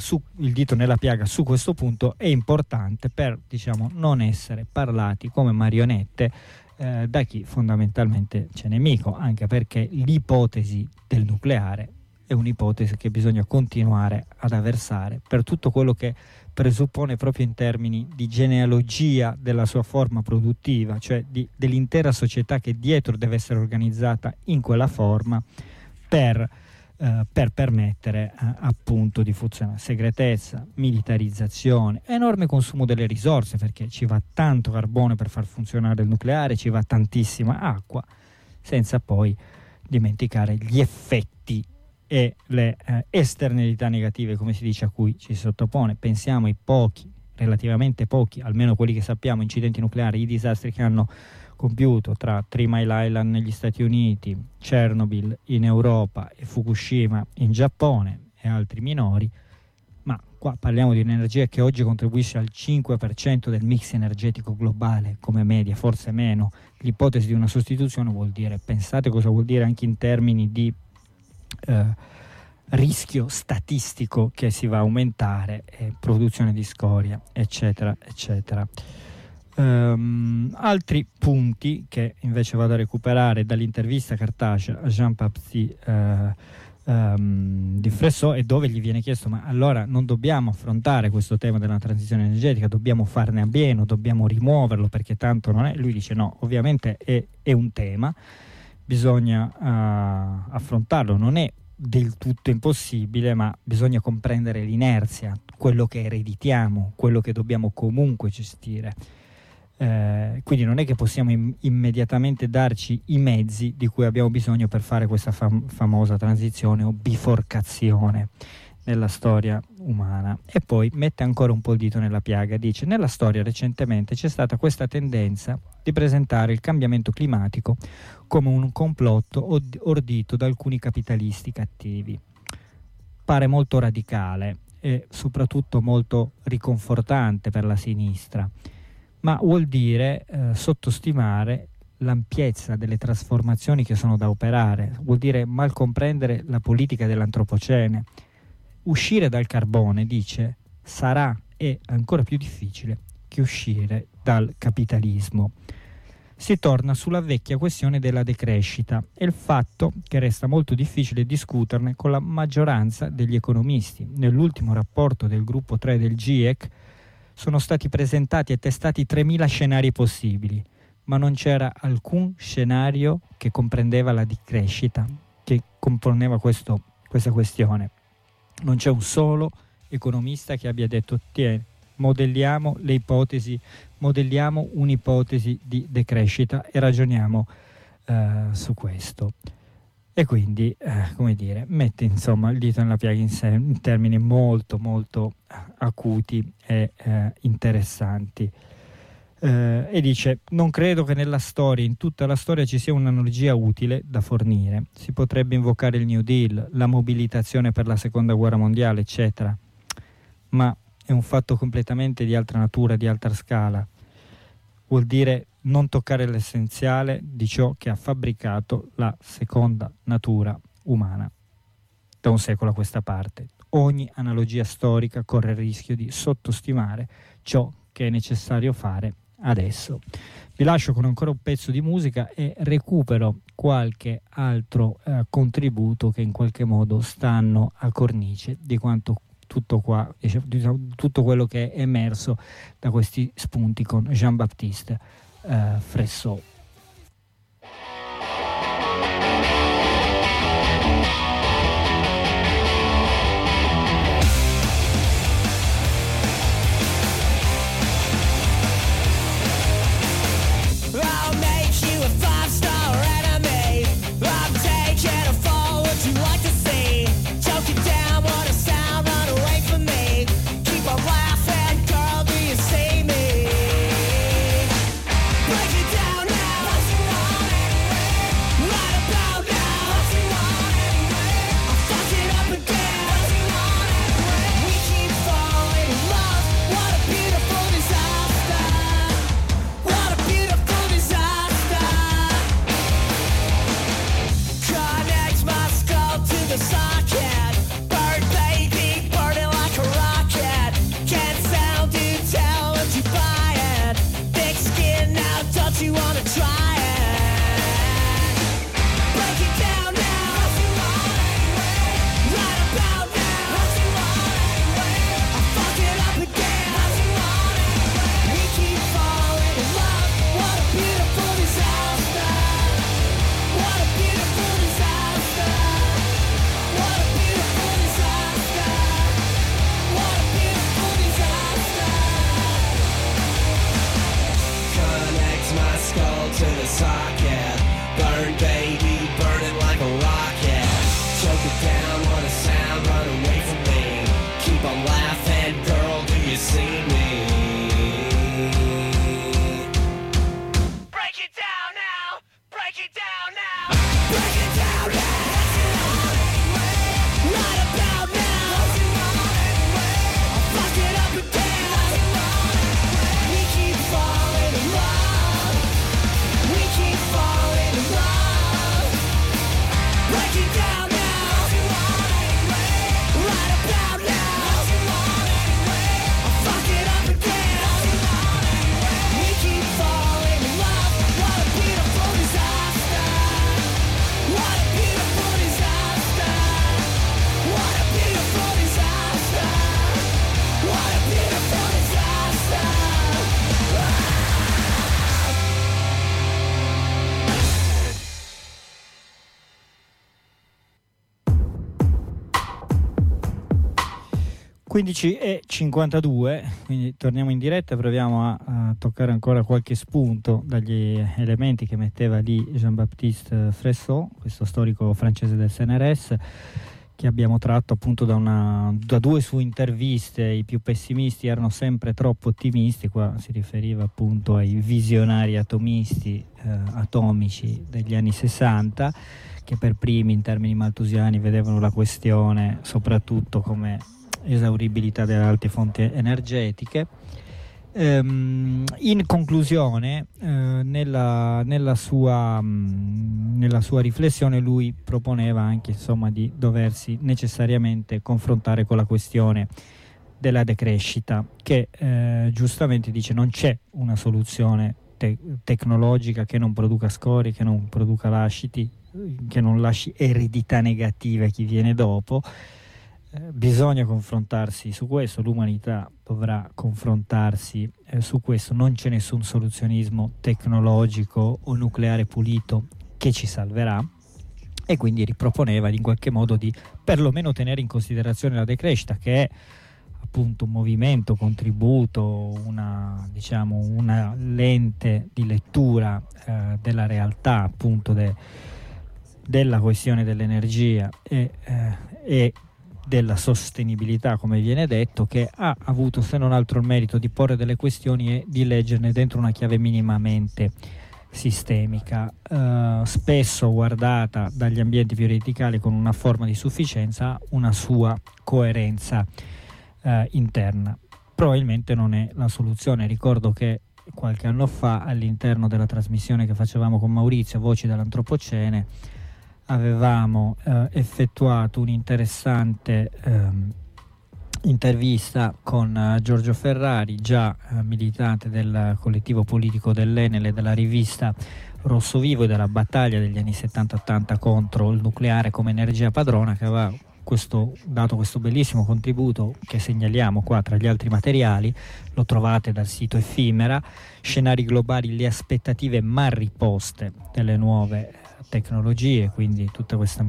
S8: su questo punto è importante per, non essere parlati come marionette da chi fondamentalmente c'è nemico, anche perché l'ipotesi del nucleare è un'ipotesi che bisogna continuare ad avversare per tutto quello che presuppone proprio in termini di genealogia della sua forma produttiva, cioè dell'intera società che dietro deve essere organizzata in quella forma per permettere appunto di funzionare. Segretezza, militarizzazione, enorme consumo delle risorse, perché ci va tanto carbone per far funzionare il nucleare, ci va tantissima acqua, senza poi dimenticare gli effetti e le esternalità negative, come si dice, a cui ci si sottopone. Pensiamo ai relativamente pochi, almeno quelli che sappiamo, incidenti nucleari, i disastri che hanno compiuto tra 3 Mile Island negli Stati Uniti, Chernobyl in Europa e Fukushima in Giappone e altri minori, ma qua parliamo di un'energia che oggi contribuisce al 5% del mix energetico globale come media, forse meno. L'ipotesi di una sostituzione vuol dire, pensate cosa vuol dire anche in termini di rischio statistico che si va a aumentare, produzione di scoria, eccetera, eccetera. Altri punti che invece vado a recuperare dall'intervista cartacea a Jean-Baptiste di Fressot, e dove gli viene chiesto: ma allora non dobbiamo affrontare questo tema della transizione energetica, dobbiamo farne a meno, dobbiamo rimuoverlo perché tanto non è? Lui dice no, ovviamente è un tema, bisogna affrontarlo, non è del tutto impossibile, ma bisogna comprendere l'inerzia, quello che ereditiamo, quello che dobbiamo comunque gestire. Quindi non è che possiamo immediatamente darci i mezzi di cui abbiamo bisogno per fare questa famosa transizione o biforcazione nella storia umana. E poi mette ancora un po' il dito nella piaga, dice: nella storia recentemente c'è stata questa tendenza di presentare il cambiamento climatico come un complotto ordito da alcuni capitalisti cattivi. Pare molto radicale e soprattutto molto riconfortante per la sinistra, ma vuol dire sottostimare l'ampiezza delle trasformazioni che sono da operare, vuol dire mal comprendere la politica dell'antropocene. Uscire dal carbone, dice, sarà è ancora più difficile che uscire dal capitalismo. Si torna sulla vecchia questione della decrescita e il fatto che resta molto difficile discuterne con la maggioranza degli economisti. Nell'ultimo rapporto del gruppo 3 del GIEC sono stati presentati e testati 3.000 scenari possibili, ma non c'era alcun scenario che comprendeva la decrescita, che componeva questa questione. Non c'è un solo economista che abbia detto modelliamo un'ipotesi di decrescita e ragioniamo su questo. E quindi, mette insomma il dito nella piaga in termini molto molto acuti e interessanti. E dice: non credo che in tutta la storia ci sia un'analogia utile da fornire. Si potrebbe invocare il New Deal, la mobilitazione per la seconda guerra mondiale, eccetera, ma è un fatto completamente di altra natura, di altra scala. Vuol dire non toccare l'essenziale di ciò che ha fabbricato la seconda natura umana da un secolo a questa parte. Ogni analogia storica corre il rischio di sottostimare ciò che è necessario fare adesso. Vi lascio con ancora un pezzo di musica e recupero qualche altro contributo che in qualche modo stanno a cornice di quanto tutto quello che è emerso da questi spunti con Jean-Baptiste Fressot. e 52, quindi torniamo in diretta e proviamo a toccare ancora qualche spunto dagli elementi che metteva lì Jean-Baptiste Fressot, questo storico francese del CNRS, che abbiamo tratto appunto da due sue interviste. I più pessimisti erano sempre troppo ottimisti, qua si riferiva appunto ai visionari atomici degli anni 60, che per primi in termini malthusiani vedevano la questione soprattutto come esauribilità delle alte fonti energetiche. In conclusione, nella sua riflessione lui proponeva anche insomma di doversi necessariamente confrontare con la questione della decrescita, che giustamente dice non c'è una soluzione tecnologica che non produca scorie, che non produca lasciti, che non lasci eredità negative a chi viene dopo. Bisogna confrontarsi su questo, l'umanità dovrà confrontarsi su questo, non c'è nessun soluzionismo tecnologico o nucleare pulito che ci salverà, e quindi riproponeva in qualche modo di perlomeno tenere in considerazione la decrescita, che è appunto un movimento, contributo, una lente di lettura della realtà, appunto della questione dell'energia e della sostenibilità, come viene detto, che ha avuto se non altro il merito di porre delle questioni e di leggerne dentro una chiave minimamente sistemica, spesso guardata dagli ambienti più radicali con una forma di sufficienza, una sua coerenza interna. Probabilmente non è la soluzione. Ricordo che qualche anno fa, all'interno della trasmissione che facevamo con Maurizio, Voci dall'Antropocene, avevamo effettuato un'interessante intervista con Giorgio Ferrari, già militante del collettivo politico dell'Enel e della rivista Rosso Vivo e della battaglia degli anni 70-80 contro il nucleare come energia padrona, che aveva dato questo bellissimo contributo che segnaliamo qua tra gli altri materiali. Lo trovate dal sito Effimera, scenari globali, le aspettative mal riposte delle nuove tecnologie, quindi tutta questa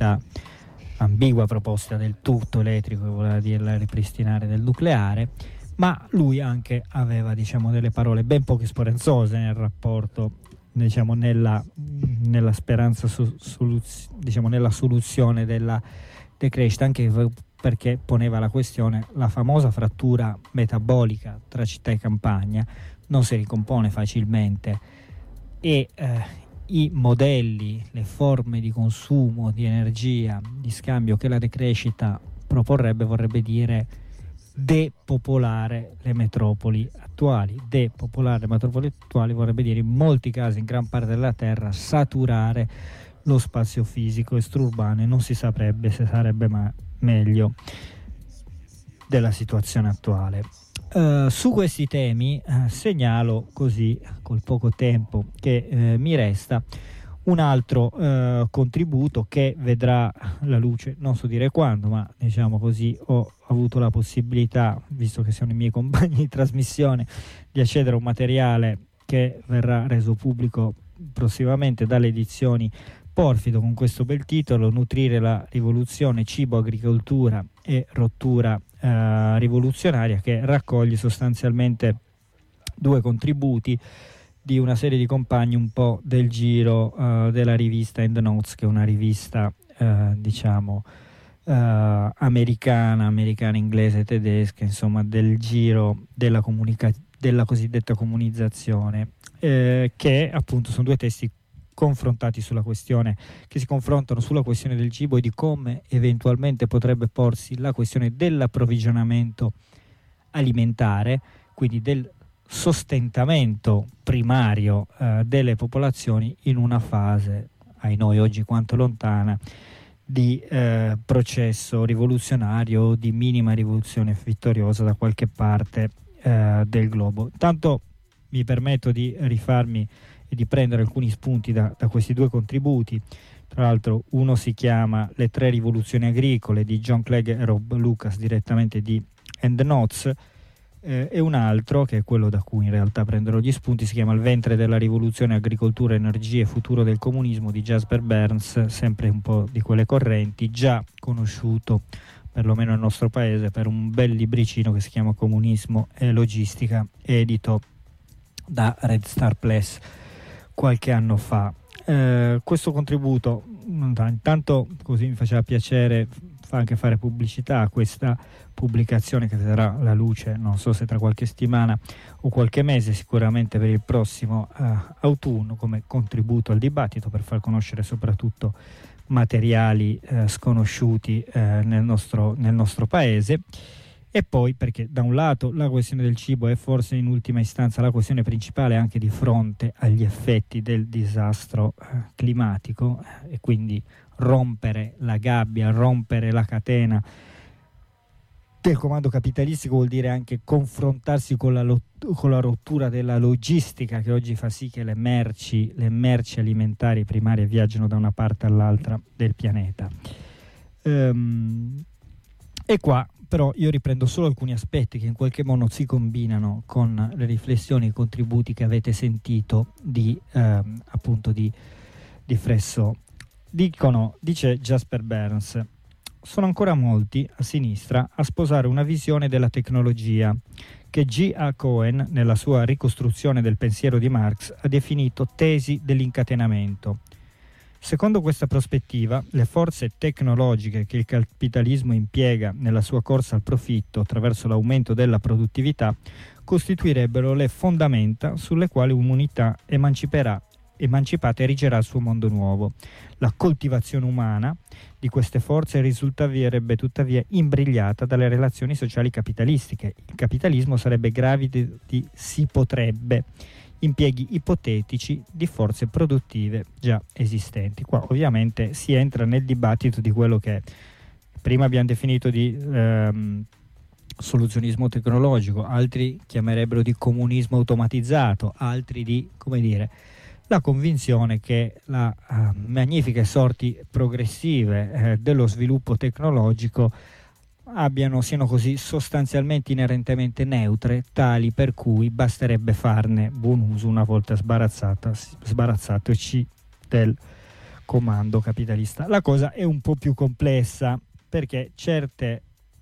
S8: ambigua proposta del tutto elettrico, che voleva dire ripristinare del nucleare. Ma lui anche aveva delle parole ben poco speranzose nel rapporto, nella speranza nella soluzione della decrescita, anche perché poneva la questione: la famosa frattura metabolica tra città e campagna non si ricompone facilmente, e i modelli, le forme di consumo di energia, di scambio che la decrescita proporrebbe, vorrebbe dire depopolare le metropoli attuali. Depopolare le metropoli attuali vorrebbe dire, in molti casi, in gran parte della Terra, saturare lo spazio fisico extraurbano, e non si saprebbe se sarebbe meglio della situazione attuale. Su questi temi segnalo, così col poco tempo che mi resta, un altro contributo che vedrà la luce, non so dire quando, ma ho avuto la possibilità, visto che sono i miei compagni di trasmissione, di accedere a un materiale che verrà reso pubblico prossimamente dalle edizioni Porfido, con questo bel titolo: Nutrire la rivoluzione, cibo, agricoltura e rottura rivoluzionaria, che raccoglie sostanzialmente due contributi di una serie di compagni un po' del giro della rivista End Notes, che è una rivista americana, inglese, tedesca, insomma del giro della cosiddetta comunizzazione, che appunto sono due testi confrontati sulla questione, che si confrontano sulla questione del cibo e di come eventualmente potrebbe porsi la questione dell'approvvigionamento alimentare, quindi del sostentamento primario delle popolazioni in una fase, ai noi oggi quanto lontana, di processo rivoluzionario, di minima rivoluzione vittoriosa da qualche parte del globo. Tanto mi permetto di rifarmi e di prendere alcuni spunti da questi due contributi. Tra l'altro uno si chiama Le tre rivoluzioni agricole, di John Clegg e Rob Lucas, direttamente di End Notes, e un altro, che è quello da cui in realtà prenderò gli spunti, si chiama Il ventre della rivoluzione, agricoltura, energie e futuro del comunismo, di Jasper Burns, sempre un po' di quelle correnti, già conosciuto perlomeno nel nostro paese per un bel libricino che si chiama Comunismo e logistica, edito da Red Star Press qualche anno fa. Questo contributo, intanto, così mi faceva piacere anche fare pubblicità a questa pubblicazione, che vedrà la luce non so se tra qualche settimana o qualche mese, sicuramente per il prossimo autunno, come contributo al dibattito, per far conoscere soprattutto materiali sconosciuti nel nostro paese. E poi perché da un lato la questione del cibo è forse in ultima istanza la questione principale, anche di fronte agli effetti del disastro climatico, e quindi rompere la gabbia, rompere la catena del comando capitalistico vuol dire anche confrontarsi con la rottura della logistica che oggi fa sì che le merci alimentari primarie viaggiano da una parte all'altra del pianeta. E qua però io riprendo solo alcuni aspetti che in qualche modo si combinano con le riflessioni e i contributi che avete sentito appunto di Fresso. Dice Jasper Byrnes: sono ancora molti a sinistra a sposare una visione della tecnologia che G.A. Cohen, nella sua ricostruzione del pensiero di Marx, ha definito tesi dell'incatenamento. Secondo questa prospettiva, le forze tecnologiche che il capitalismo impiega nella sua corsa al profitto attraverso l'aumento della produttività costituirebbero le fondamenta sulle quali un'unità emancipata erigerà il suo mondo nuovo. La coltivazione umana di queste forze risulterebbe tuttavia imbrigliata dalle relazioni sociali capitalistiche. Il capitalismo sarebbe gravido di si potrebbe, impieghi ipotetici di forze produttive già esistenti. Qua ovviamente si entra nel dibattito di quello che prima abbiamo definito di soluzionismo tecnologico, altri chiamerebbero di comunismo automatizzato, altri di, come dire, la convinzione che le magnifiche sorti progressive dello sviluppo tecnologico siano così sostanzialmente inerentemente neutre, tali per cui basterebbe farne buon uso una volta sbarazzatoci del comando capitalista. La cosa è un po' più complessa perché certe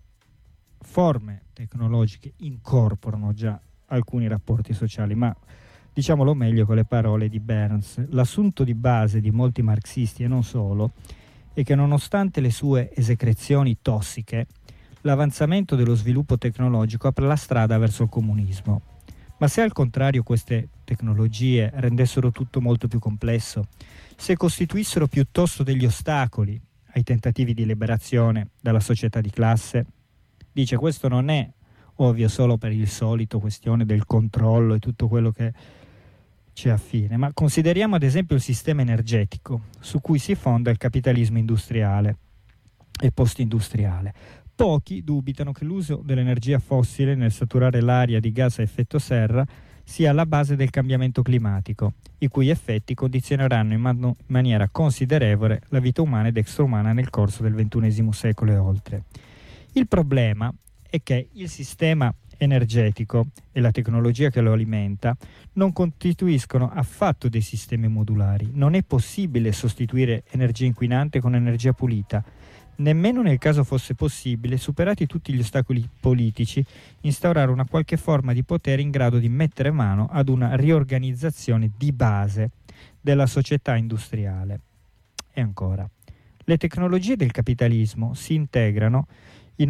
S8: forme tecnologiche incorporano già alcuni rapporti sociali, ma diciamolo meglio con le parole di Burns: l'assunto di base di molti marxisti e non solo è che nonostante le sue esecrezioni tossiche, l'avanzamento dello sviluppo tecnologico apre la strada verso il comunismo. Ma se al contrario queste tecnologie rendessero tutto molto più complesso, se costituissero piuttosto degli ostacoli ai tentativi di liberazione dalla società di classe, dice, questo non è ovvio solo per il solito questione del controllo e tutto quello che c'è affine, ma consideriamo ad esempio il sistema energetico su cui si fonda il capitalismo industriale e post-industriale. Pochi dubitano che l'uso dell'energia fossile nel saturare l'aria di gas a effetto serra sia alla base del cambiamento climatico, i cui effetti condizioneranno in maniera considerevole la vita umana ed extraumana nel corso del XXI secolo e oltre. Il problema è che il sistema energetico e la tecnologia che lo alimenta non costituiscono affatto dei sistemi modulari. Non è possibile sostituire energia inquinante con energia pulita, nemmeno nel caso fosse possibile, superati tutti gli ostacoli politici, instaurare una qualche forma di potere in grado di mettere mano ad una riorganizzazione di base della società industriale. E ancora, le tecnologie del capitalismo si integrano in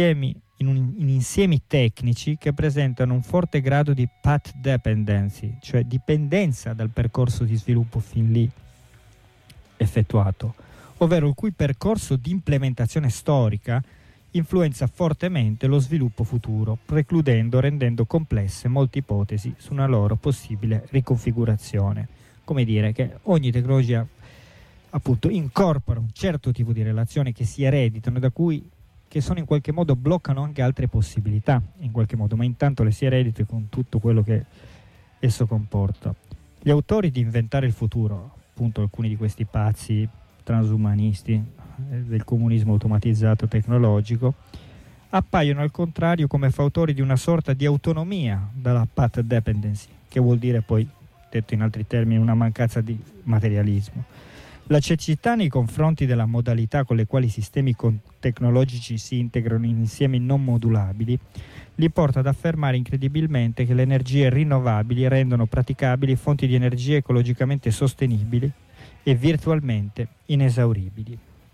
S8: insiemi tecnici che presentano un forte grado di path dependency, cioè dipendenza dal percorso di sviluppo fin lì effettuato, ovvero il cui percorso di implementazione storica influenza fortemente lo sviluppo futuro, precludendo o rendendo complesse molte ipotesi su una loro possibile riconfigurazione. Come dire che ogni tecnologia appunto incorpora un certo tipo di relazioni che si ereditano, che sono in qualche modo bloccano anche altre possibilità, in qualche modo, ma intanto le si eredita con tutto quello che esso comporta. Gli autori di Inventare il futuro, appunto alcuni di questi pazzi transumanisti del comunismo automatizzato tecnologico, appaiono al contrario come fautori di una sorta di autonomia dalla path dependency, che vuol dire poi, detto in altri termini, una mancanza di materialismo. La cecità nei confronti della modalità con le quali i sistemi tecnologici si integrano in insiemi non modulabili li porta ad affermare incredibilmente che le energie rinnovabili rendono praticabili fonti di energia ecologicamente sostenibili e virtualmente inesauribili.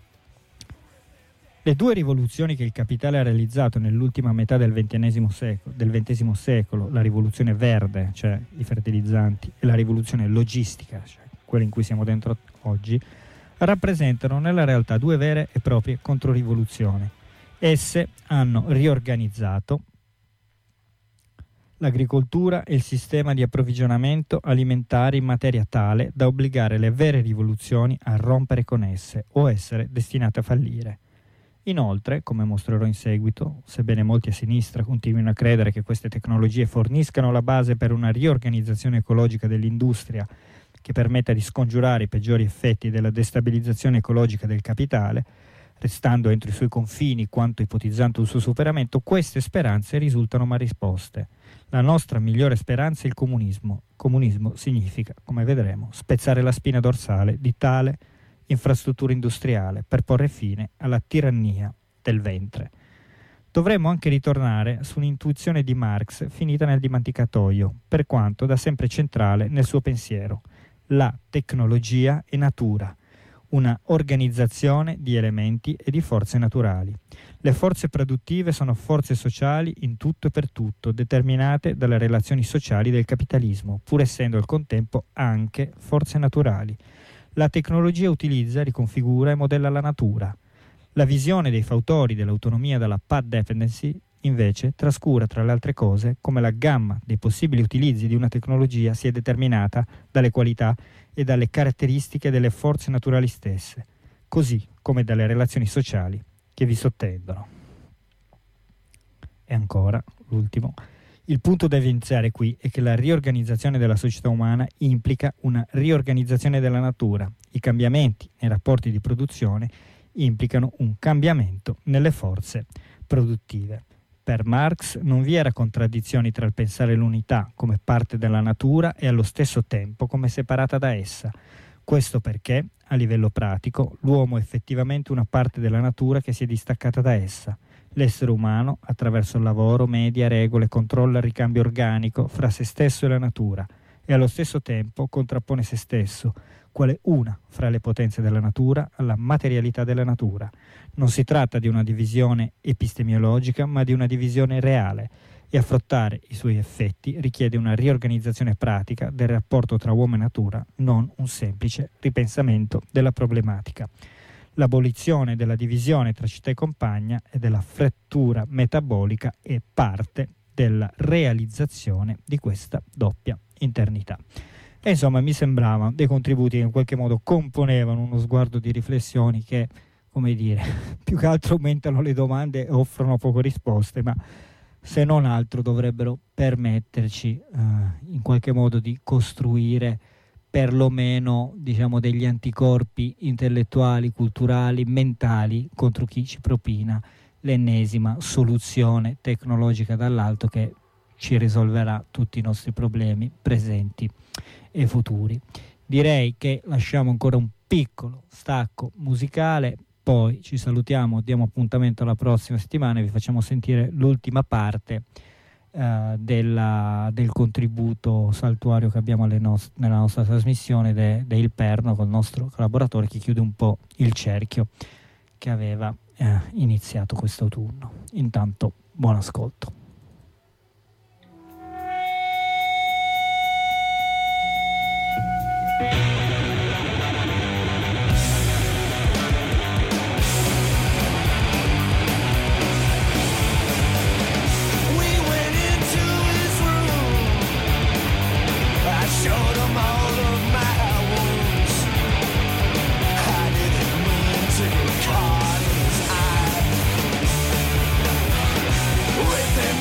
S8: Le due rivoluzioni che il capitale ha realizzato nell'ultima metà del XX secolo, la rivoluzione verde, cioè i fertilizzanti, e la rivoluzione logistica, cioè quella in cui siamo dentro oggi, rappresentano nella realtà due vere e proprie controrivoluzioni. Esse hanno riorganizzato l'agricoltura e il sistema di approvvigionamento alimentare in materia tale da obbligare le vere rivoluzioni a rompere con esse o essere destinate a fallire. Inoltre, come mostrerò in seguito, sebbene molti a sinistra continuino a credere che queste tecnologie forniscano la base per una riorganizzazione ecologica dell'industria che permetta di scongiurare i peggiori effetti della destabilizzazione ecologica del capitale, restando entro i suoi confini quanto ipotizzando il suo superamento, queste speranze risultano mal risposte. La nostra migliore speranza è il comunismo. Comunismo significa, come vedremo, spezzare la spina dorsale di tale infrastruttura industriale per porre fine alla tirannia del ventre. Dovremmo anche ritornare su un'intuizione di Marx finita nel dimenticatoio, per quanto da sempre centrale nel suo pensiero. La tecnologia è natura, una organizzazione di elementi e di forze naturali. Le forze produttive sono forze sociali in tutto e per tutto, determinate dalle relazioni sociali del capitalismo, pur essendo al contempo anche forze naturali. La tecnologia utilizza, riconfigura e modella la natura. La visione dei fautori dell'autonomia dalla path dependency, invece, trascura tra le altre cose come la gamma dei possibili utilizzi di una tecnologia sia determinata dalle qualità e dalle caratteristiche delle forze naturali stesse, così come dalle relazioni sociali che vi sottendono. E ancora, l'ultimo. Il punto da evidenziare qui è che la riorganizzazione della società umana implica una riorganizzazione della natura. I cambiamenti nei rapporti di produzione implicano un cambiamento nelle forze produttive. Per Marx non vi era contraddizioni tra il pensare l'unità come parte della natura e allo stesso tempo come separata da essa. Questo perché, a livello pratico, l'uomo è effettivamente una parte della natura che si è distaccata da essa. L'essere umano, attraverso il lavoro, media, regole, controlla il ricambio organico fra se stesso e la natura e allo stesso tempo contrappone se stesso, quale una fra le potenze della natura, alla materialità della natura. Non si tratta di una divisione epistemologica, ma di una divisione reale, e affrontare i suoi effetti richiede una riorganizzazione pratica del rapporto tra uomo e natura, non un semplice ripensamento della problematica. L'abolizione della divisione tra città e campagna e della frattura metabolica è parte della realizzazione di questa doppia internità. E insomma mi sembravano dei contributi che in qualche modo componevano uno sguardo di riflessioni che, come dire, più che altro aumentano le domande e offrono poche risposte, ma se non altro dovrebbero permetterci in qualche modo di costruire perlomeno, diciamo, degli anticorpi intellettuali, culturali, mentali contro chi ci propina l'ennesima soluzione tecnologica dall'alto che ci risolverà tutti i nostri problemi presenti e futuri. Direi che lasciamo ancora un piccolo stacco musicale, poi ci salutiamo, diamo appuntamento alla prossima settimana e vi facciamo sentire l'ultima parte del contributo saltuario che abbiamo nella nostra trasmissione Il Perno, con il nostro collaboratore, che chiude un po' il cerchio che aveva iniziato quest'autunno. Intanto buon ascolto.
S11: With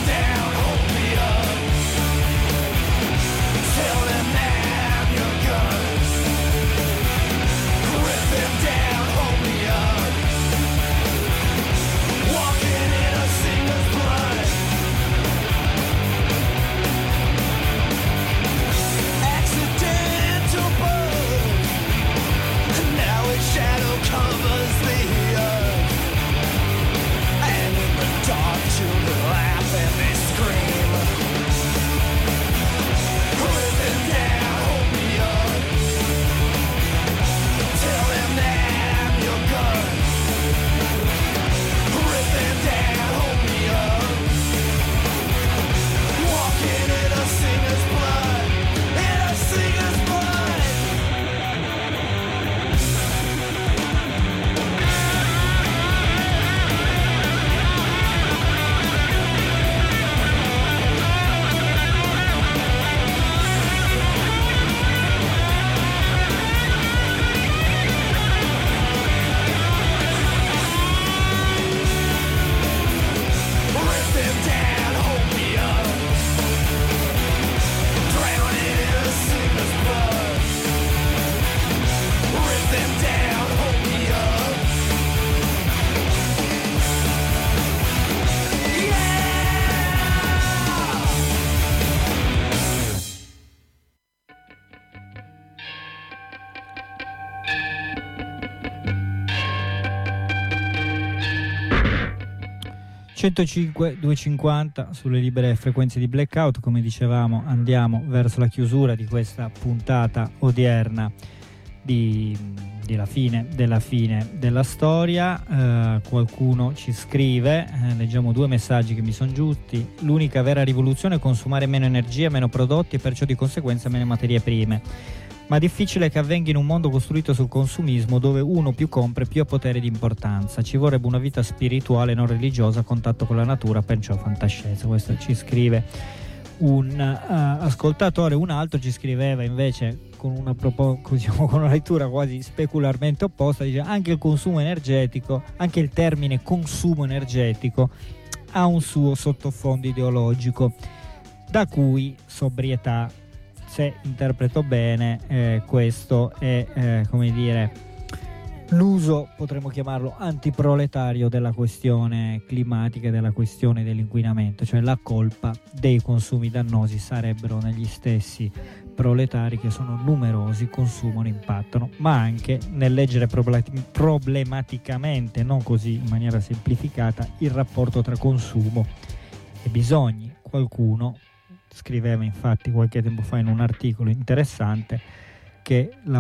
S8: 105 250 sulle libere frequenze di Blackout. Come dicevamo, andiamo verso la chiusura di questa puntata odierna della fine della storia. Qualcuno ci scrive, leggiamo 2 messaggi che mi sono giunti. L'unica vera rivoluzione è consumare meno energia, meno prodotti e perciò di conseguenza meno materie prime, ma difficile che avvenga in un mondo costruito sul consumismo, dove uno più compra più ha potere di importanza. Ci vorrebbe una vita spirituale non religiosa a contatto con la natura, perciò fantascienza. Questo ci scrive un ascoltatore. Un altro ci scriveva invece con una lettura quasi specularmente opposta, dice: anche il consumo energetico, anche il termine consumo energetico ha un suo sottofondo ideologico, da cui sobrietà. Se interpreto bene, questo è come dire l'uso, potremmo chiamarlo antiproletario, della questione climatica e della questione dell'inquinamento, cioè la colpa dei consumi dannosi sarebbero negli stessi proletari, che sono numerosi, consumano, impattano, ma anche nel leggere problematicamente, non così in maniera semplificata, il rapporto tra consumo e bisogni. Qualcuno scriveva infatti qualche tempo fa in un articolo interessante che la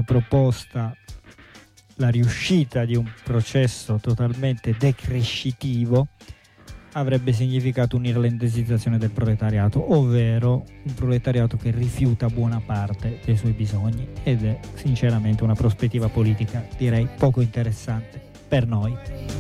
S8: riuscita di un processo totalmente decrescitivo avrebbe significato un'irlandesizzazione del proletariato, ovvero un proletariato che rifiuta buona parte dei suoi bisogni, ed è sinceramente una prospettiva politica, direi, poco interessante per noi.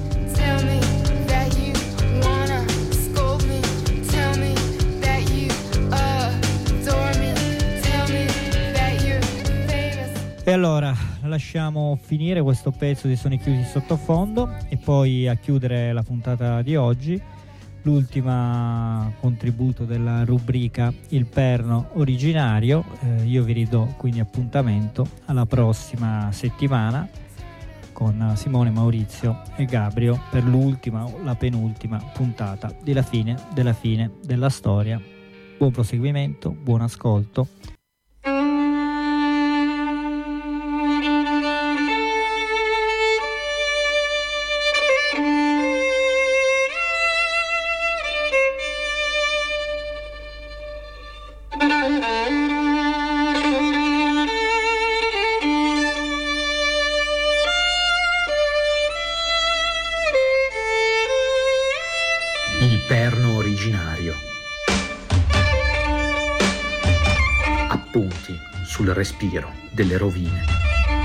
S8: E allora lasciamo finire questo pezzo di Suoni Chiusi sottofondo e poi a chiudere la puntata di oggi l'ultimo contributo della rubrica Il Perno originario. Io vi ridò quindi appuntamento alla prossima settimana con Simone, Maurizio e Gabrio per la penultima puntata della fine della storia. Buon proseguimento, buon ascolto.
S12: Il perno originario. Appunti sul respiro delle rovine.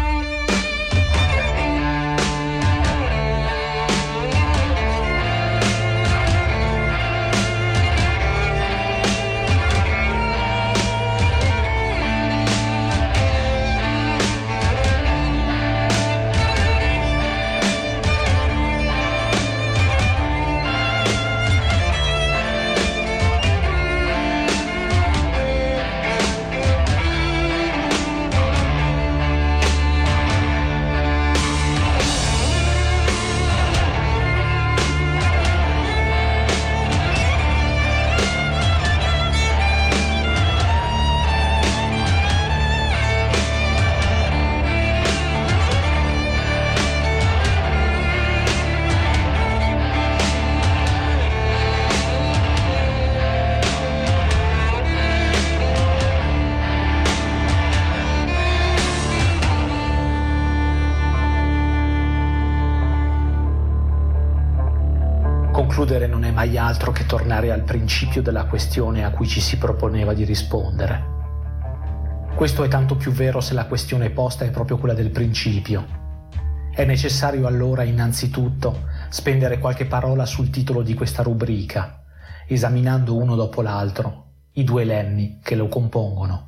S12: Concludere non è mai altro che tornare al principio della questione a cui ci si proponeva di rispondere. Questo è tanto più vero se la questione posta è proprio quella del principio. È necessario allora innanzitutto spendere qualche parola sul titolo di questa rubrica, esaminando uno dopo l'altro i due lemmi che lo compongono.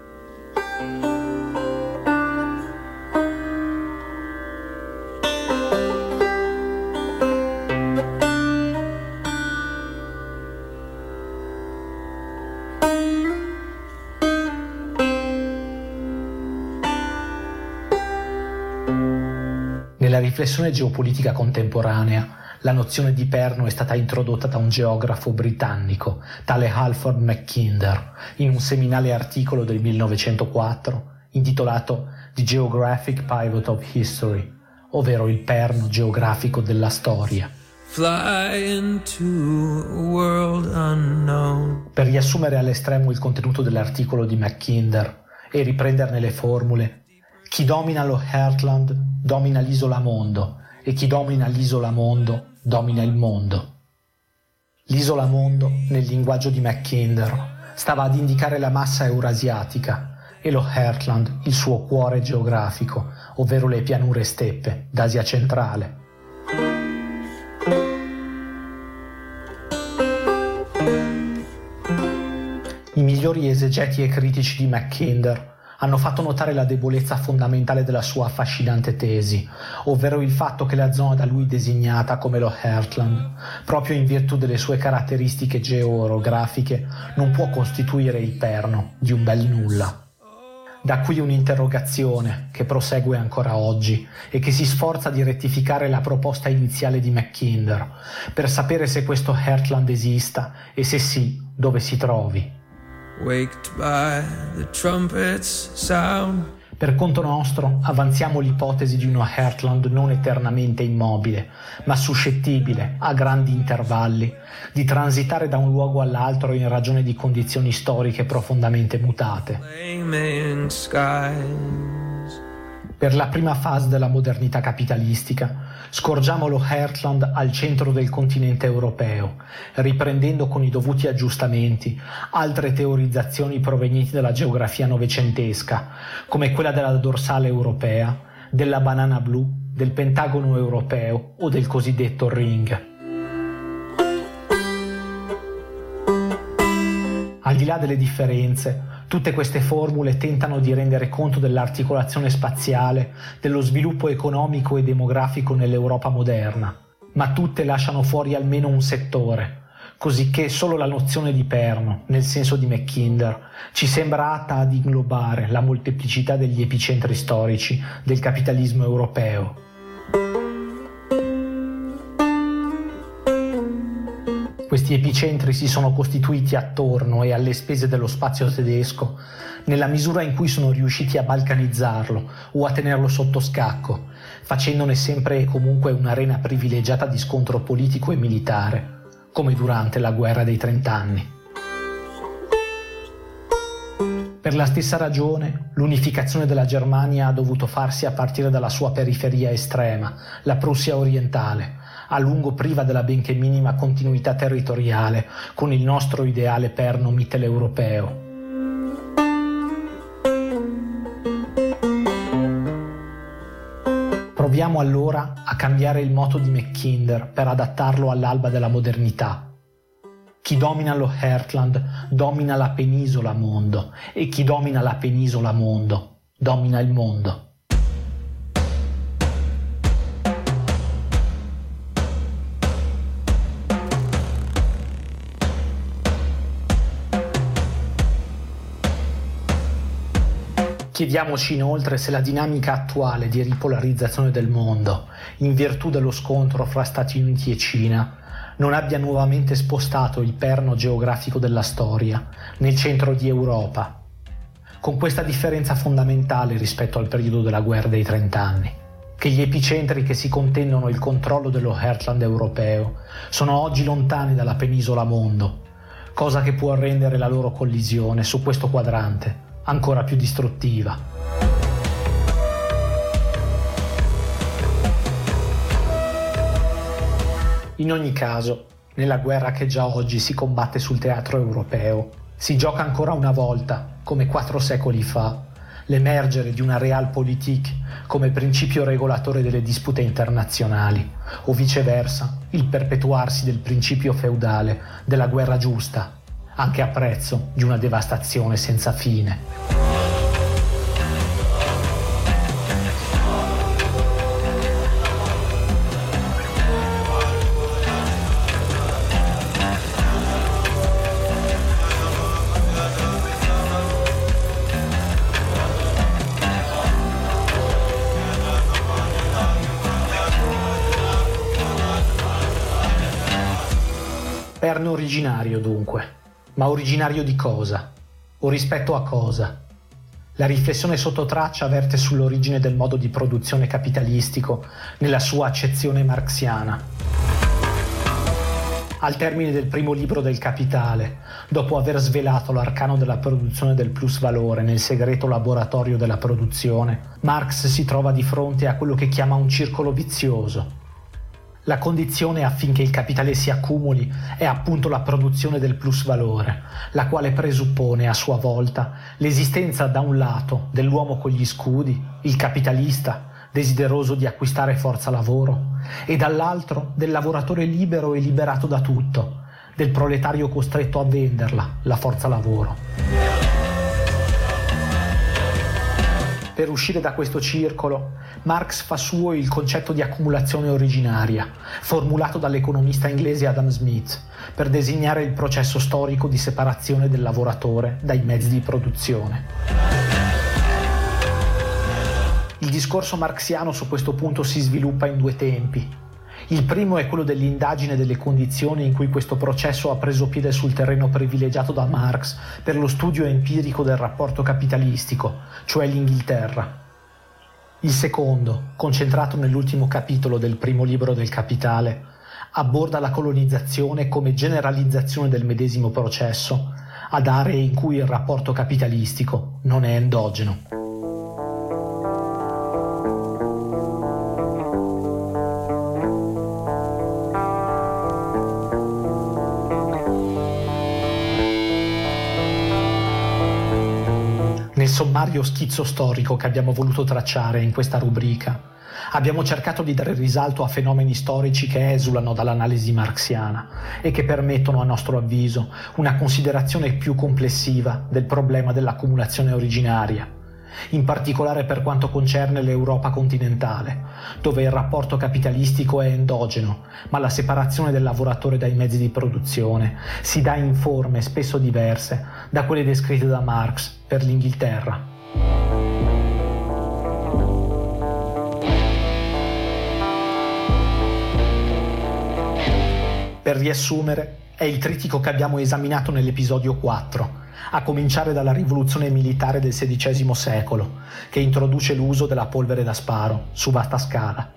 S12: Nella riflessione geopolitica contemporanea, la nozione di perno è stata introdotta da un geografo britannico, tale Halford Mackinder, in un seminale articolo del 1904 intitolato The Geographic Pivot of History, ovvero il perno geografico della storia.
S11: fly into a world unknown.
S12: Per riassumere all'estremo il contenuto dell'articolo di Mackinder e riprenderne le formule, chi domina lo Heartland domina l'isola mondo e chi domina l'isola mondo domina il mondo. L'isola mondo, nel linguaggio di Mackinder, stava ad indicare la massa eurasiatica e lo Heartland il suo cuore geografico, ovvero le pianure steppe d'Asia centrale. I migliori esegeti e critici di Mackinder hanno fatto notare la debolezza fondamentale della sua affascinante tesi, ovvero il fatto che la zona da lui designata come lo Heartland, proprio in virtù delle sue caratteristiche geoorografiche, non può costituire il perno di un bel nulla. Da qui un'interrogazione che prosegue ancora oggi e che si sforza di rettificare la proposta iniziale di Mackinder, per sapere se questo Heartland esista e se sì, dove si trovi.
S11: Waked by the trumpet's sound.
S12: Per conto nostro avanziamo l'ipotesi di uno Heartland non eternamente immobile, ma suscettibile, a grandi intervalli, di transitare da un luogo all'altro in ragione di condizioni storiche profondamente mutate. Per la prima fase della modernità capitalistica scorgiamo lo Heartland al centro del continente europeo, riprendendo con i dovuti aggiustamenti altre teorizzazioni provenienti dalla geografia novecentesca, come quella della dorsale europea, della banana blu, del pentagono europeo o del cosiddetto ring. Al di là delle differenze, tutte queste formule tentano di rendere conto dell'articolazione spaziale, dello sviluppo economico e demografico nell'Europa moderna, ma tutte lasciano fuori almeno un settore, cosicché solo la nozione di perno, nel senso di Mackinder, ci sembra atta ad inglobare la molteplicità degli epicentri storici del capitalismo europeo. Questi epicentri si sono costituiti attorno e alle spese dello spazio tedesco nella misura in cui sono riusciti a balcanizzarlo o a tenerlo sotto scacco, facendone sempre e comunque un'arena privilegiata di scontro politico e militare, come durante la guerra dei 30 anni. Per la stessa ragione, l'unificazione della Germania ha dovuto farsi a partire dalla sua periferia estrema, la Prussia orientale, a lungo priva della benché minima continuità territoriale con il nostro ideale perno mitteleuropeo. Proviamo allora a cambiare il motto di Mackinder per adattarlo all'alba della modernità. Chi domina lo Heartland domina la penisola mondo e chi domina la penisola mondo domina il mondo. Chiediamoci inoltre se la dinamica attuale di ripolarizzazione del mondo, in virtù dello scontro fra Stati Uniti e Cina, non abbia nuovamente spostato il perno geografico della storia nel centro di Europa, con questa differenza fondamentale rispetto al periodo della guerra dei 30 anni, che gli epicentri che si contendono il controllo dello Heartland europeo sono oggi lontani dalla penisola mondo, cosa che può rendere la loro collisione su questo quadrante ancora più distruttiva. In ogni caso, nella guerra che già oggi si combatte sul teatro europeo, si gioca ancora una volta, come 4 secoli fa, l'emergere di una realpolitik come principio regolatore delle dispute internazionali, o viceversa, il perpetuarsi del principio feudale della guerra giusta, anche a prezzo di una devastazione senza fine. Perno originario dunque. Ma originario di cosa? O rispetto a cosa? La riflessione sotto traccia verte sull'origine del modo di produzione capitalistico nella sua accezione marxiana. Al termine del primo libro del Capitale, dopo aver svelato l'arcano della produzione del plusvalore nel segreto laboratorio della produzione, Marx si trova di fronte a quello che chiama un circolo vizioso. La condizione affinché il capitale si accumuli è appunto la produzione del plusvalore, la quale presuppone a sua volta l'esistenza da un lato dell'uomo con gli scudi, il capitalista, desideroso di acquistare forza lavoro, e dall'altro del lavoratore libero e liberato da tutto, del proletario costretto a venderla, la forza lavoro. Per uscire da questo circolo, Marx fa suo il concetto di accumulazione originaria, formulato dall'economista inglese Adam Smith, per designare il processo storico di separazione del lavoratore dai mezzi di produzione. Il discorso marxiano su questo punto si sviluppa in due tempi. Il primo è quello dell'indagine delle condizioni in cui questo processo ha preso piede sul terreno privilegiato da Marx per lo studio empirico del rapporto capitalistico, cioè l'Inghilterra. Il secondo, concentrato nell'ultimo capitolo del primo libro del Capitale, aborda la colonizzazione come generalizzazione del medesimo processo ad aree in cui il rapporto capitalistico non è endogeno. Nel sommario schizzo storico che abbiamo voluto tracciare in questa rubrica, abbiamo cercato di dare risalto a fenomeni storici che esulano dall'analisi marxiana e che permettono, a nostro avviso, una considerazione più complessiva del problema dell'accumulazione originaria, in particolare per quanto concerne l'Europa continentale, dove il rapporto capitalistico è endogeno, ma la separazione del lavoratore dai mezzi di produzione si dà in forme spesso diverse da quelle descritte da Marx per l'Inghilterra. Per riassumere, è il trittico che abbiamo esaminato nell'episodio 4, a cominciare dalla rivoluzione militare del XVI secolo, che introduce l'uso della polvere da sparo su vasta scala.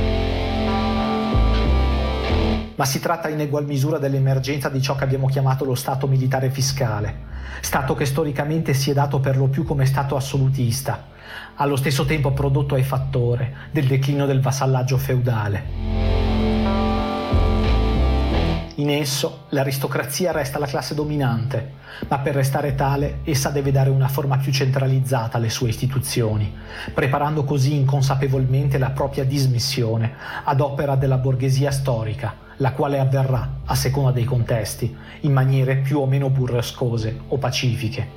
S12: Ma si tratta in egual misura dell'emergenza di ciò che abbiamo chiamato lo Stato militare fiscale, Stato che storicamente si è dato per lo più come Stato assolutista, allo stesso tempo prodotto e fattore del declino del vassallaggio feudale. In esso l'aristocrazia resta la classe dominante, ma per restare tale essa deve dare una forma più centralizzata alle sue istituzioni, preparando così inconsapevolmente la propria dismissione ad opera della borghesia storica, la quale avverrà, a seconda dei contesti, in maniere più o meno burrascose o pacifiche.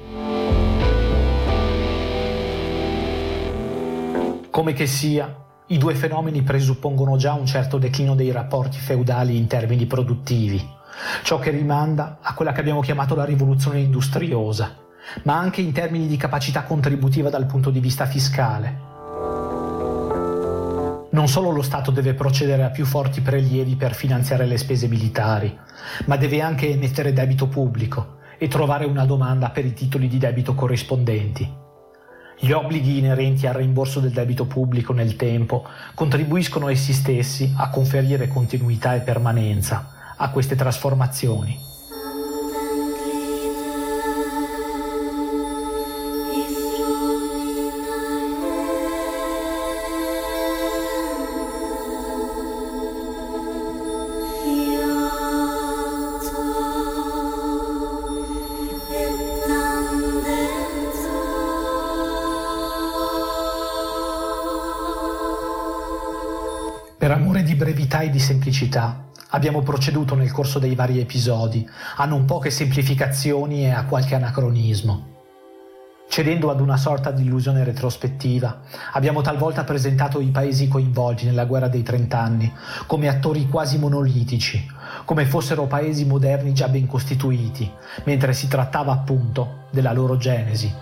S12: Come che sia, i due fenomeni presuppongono già un certo declino dei rapporti feudali in termini produttivi, ciò che rimanda a quella che abbiamo chiamato la rivoluzione industriosa, ma anche in termini di capacità contributiva dal punto di vista fiscale. Non solo lo Stato deve procedere a più forti prelievi per finanziare le spese militari, ma deve anche emettere debito pubblico e trovare una domanda per i titoli di debito corrispondenti. Gli obblighi inerenti al rimborso del debito pubblico nel tempo contribuiscono essi stessi a conferire continuità e permanenza a queste trasformazioni. Per amore di brevità e di semplicità, abbiamo proceduto nel corso dei vari episodi a non poche semplificazioni e a qualche anacronismo. Cedendo ad una sorta di illusione retrospettiva, abbiamo talvolta presentato i paesi coinvolti nella guerra dei 30 anni come attori quasi monolitici, come fossero paesi moderni già ben costituiti, mentre si trattava appunto della loro genesi.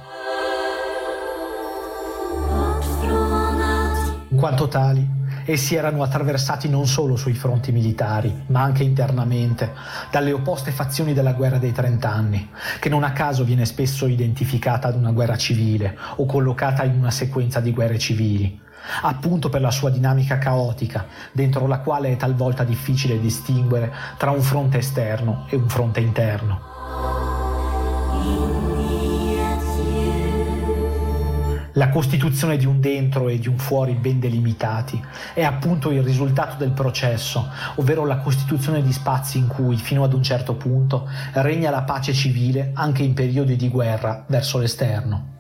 S12: In quanto tali, essi erano attraversati non solo sui fronti militari, ma anche internamente, dalle opposte fazioni della guerra dei 30 anni, che non a caso viene spesso identificata ad una guerra civile o collocata in una sequenza di guerre civili, appunto per la sua dinamica caotica, dentro la quale è talvolta difficile distinguere tra un fronte esterno e un fronte interno. La costituzione di un dentro e di un fuori ben delimitati è appunto il risultato del processo, ovvero la costituzione di spazi in cui, fino ad un certo punto, regna la pace civile anche in periodi di guerra verso l'esterno.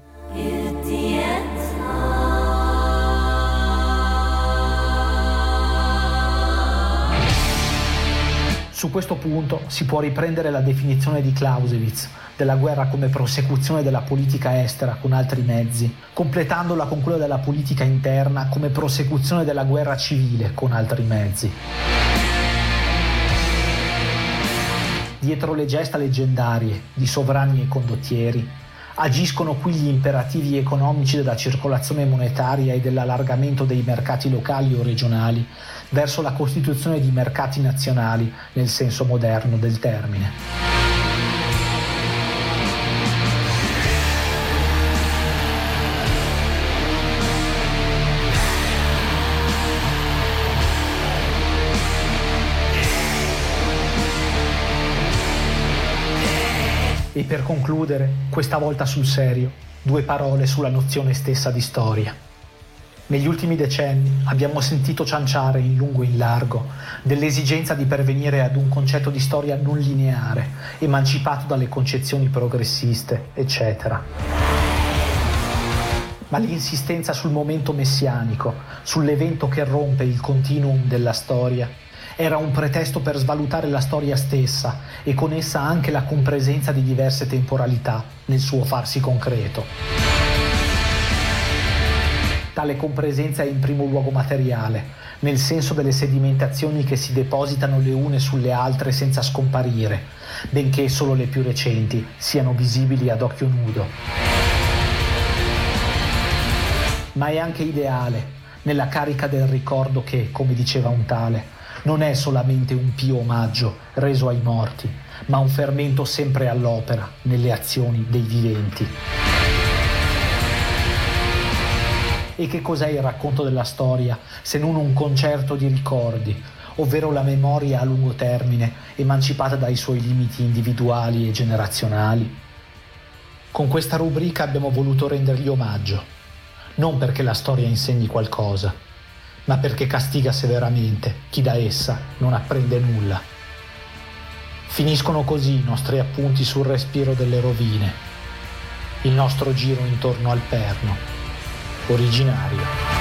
S12: Su questo punto si può riprendere la definizione di Clausewitz della guerra come prosecuzione della politica estera con altri mezzi, completandola con quella della politica interna come prosecuzione della guerra civile con altri mezzi. Dietro le gesta leggendarie di sovrani e condottieri agiscono qui gli imperativi economici della circolazione monetaria e dell'allargamento dei mercati locali o regionali verso la costituzione di mercati nazionali nel senso moderno del termine. E per concludere, questa volta sul serio, 2 parole sulla nozione stessa di storia. Negli ultimi decenni abbiamo sentito cianciare in lungo e in largo dell'esigenza di pervenire ad un concetto di storia non lineare, emancipato dalle concezioni progressiste, eccetera. Ma l'insistenza sul momento messianico, sull'evento che rompe il continuum della storia, era un pretesto per svalutare la storia stessa e con essa anche la compresenza di diverse temporalità nel suo farsi concreto. Tale compresenza è in primo luogo materiale, nel senso delle sedimentazioni che si depositano le une sulle altre senza scomparire, benché solo le più recenti siano visibili ad occhio nudo. Ma è anche ideale, nella carica del ricordo che, come diceva un tale, non è solamente un pio omaggio reso ai morti, ma un fermento sempre all'opera nelle azioni dei viventi. E che cos'è il racconto della storia se non un concerto di ricordi, ovvero la memoria a lungo termine emancipata dai suoi limiti individuali e generazionali? Con questa rubrica abbiamo voluto rendergli omaggio, non perché la storia insegni qualcosa, ma perché castiga severamente chi da essa non apprende nulla. Finiscono così i nostri appunti sul respiro delle rovine, il nostro giro intorno al perno originario.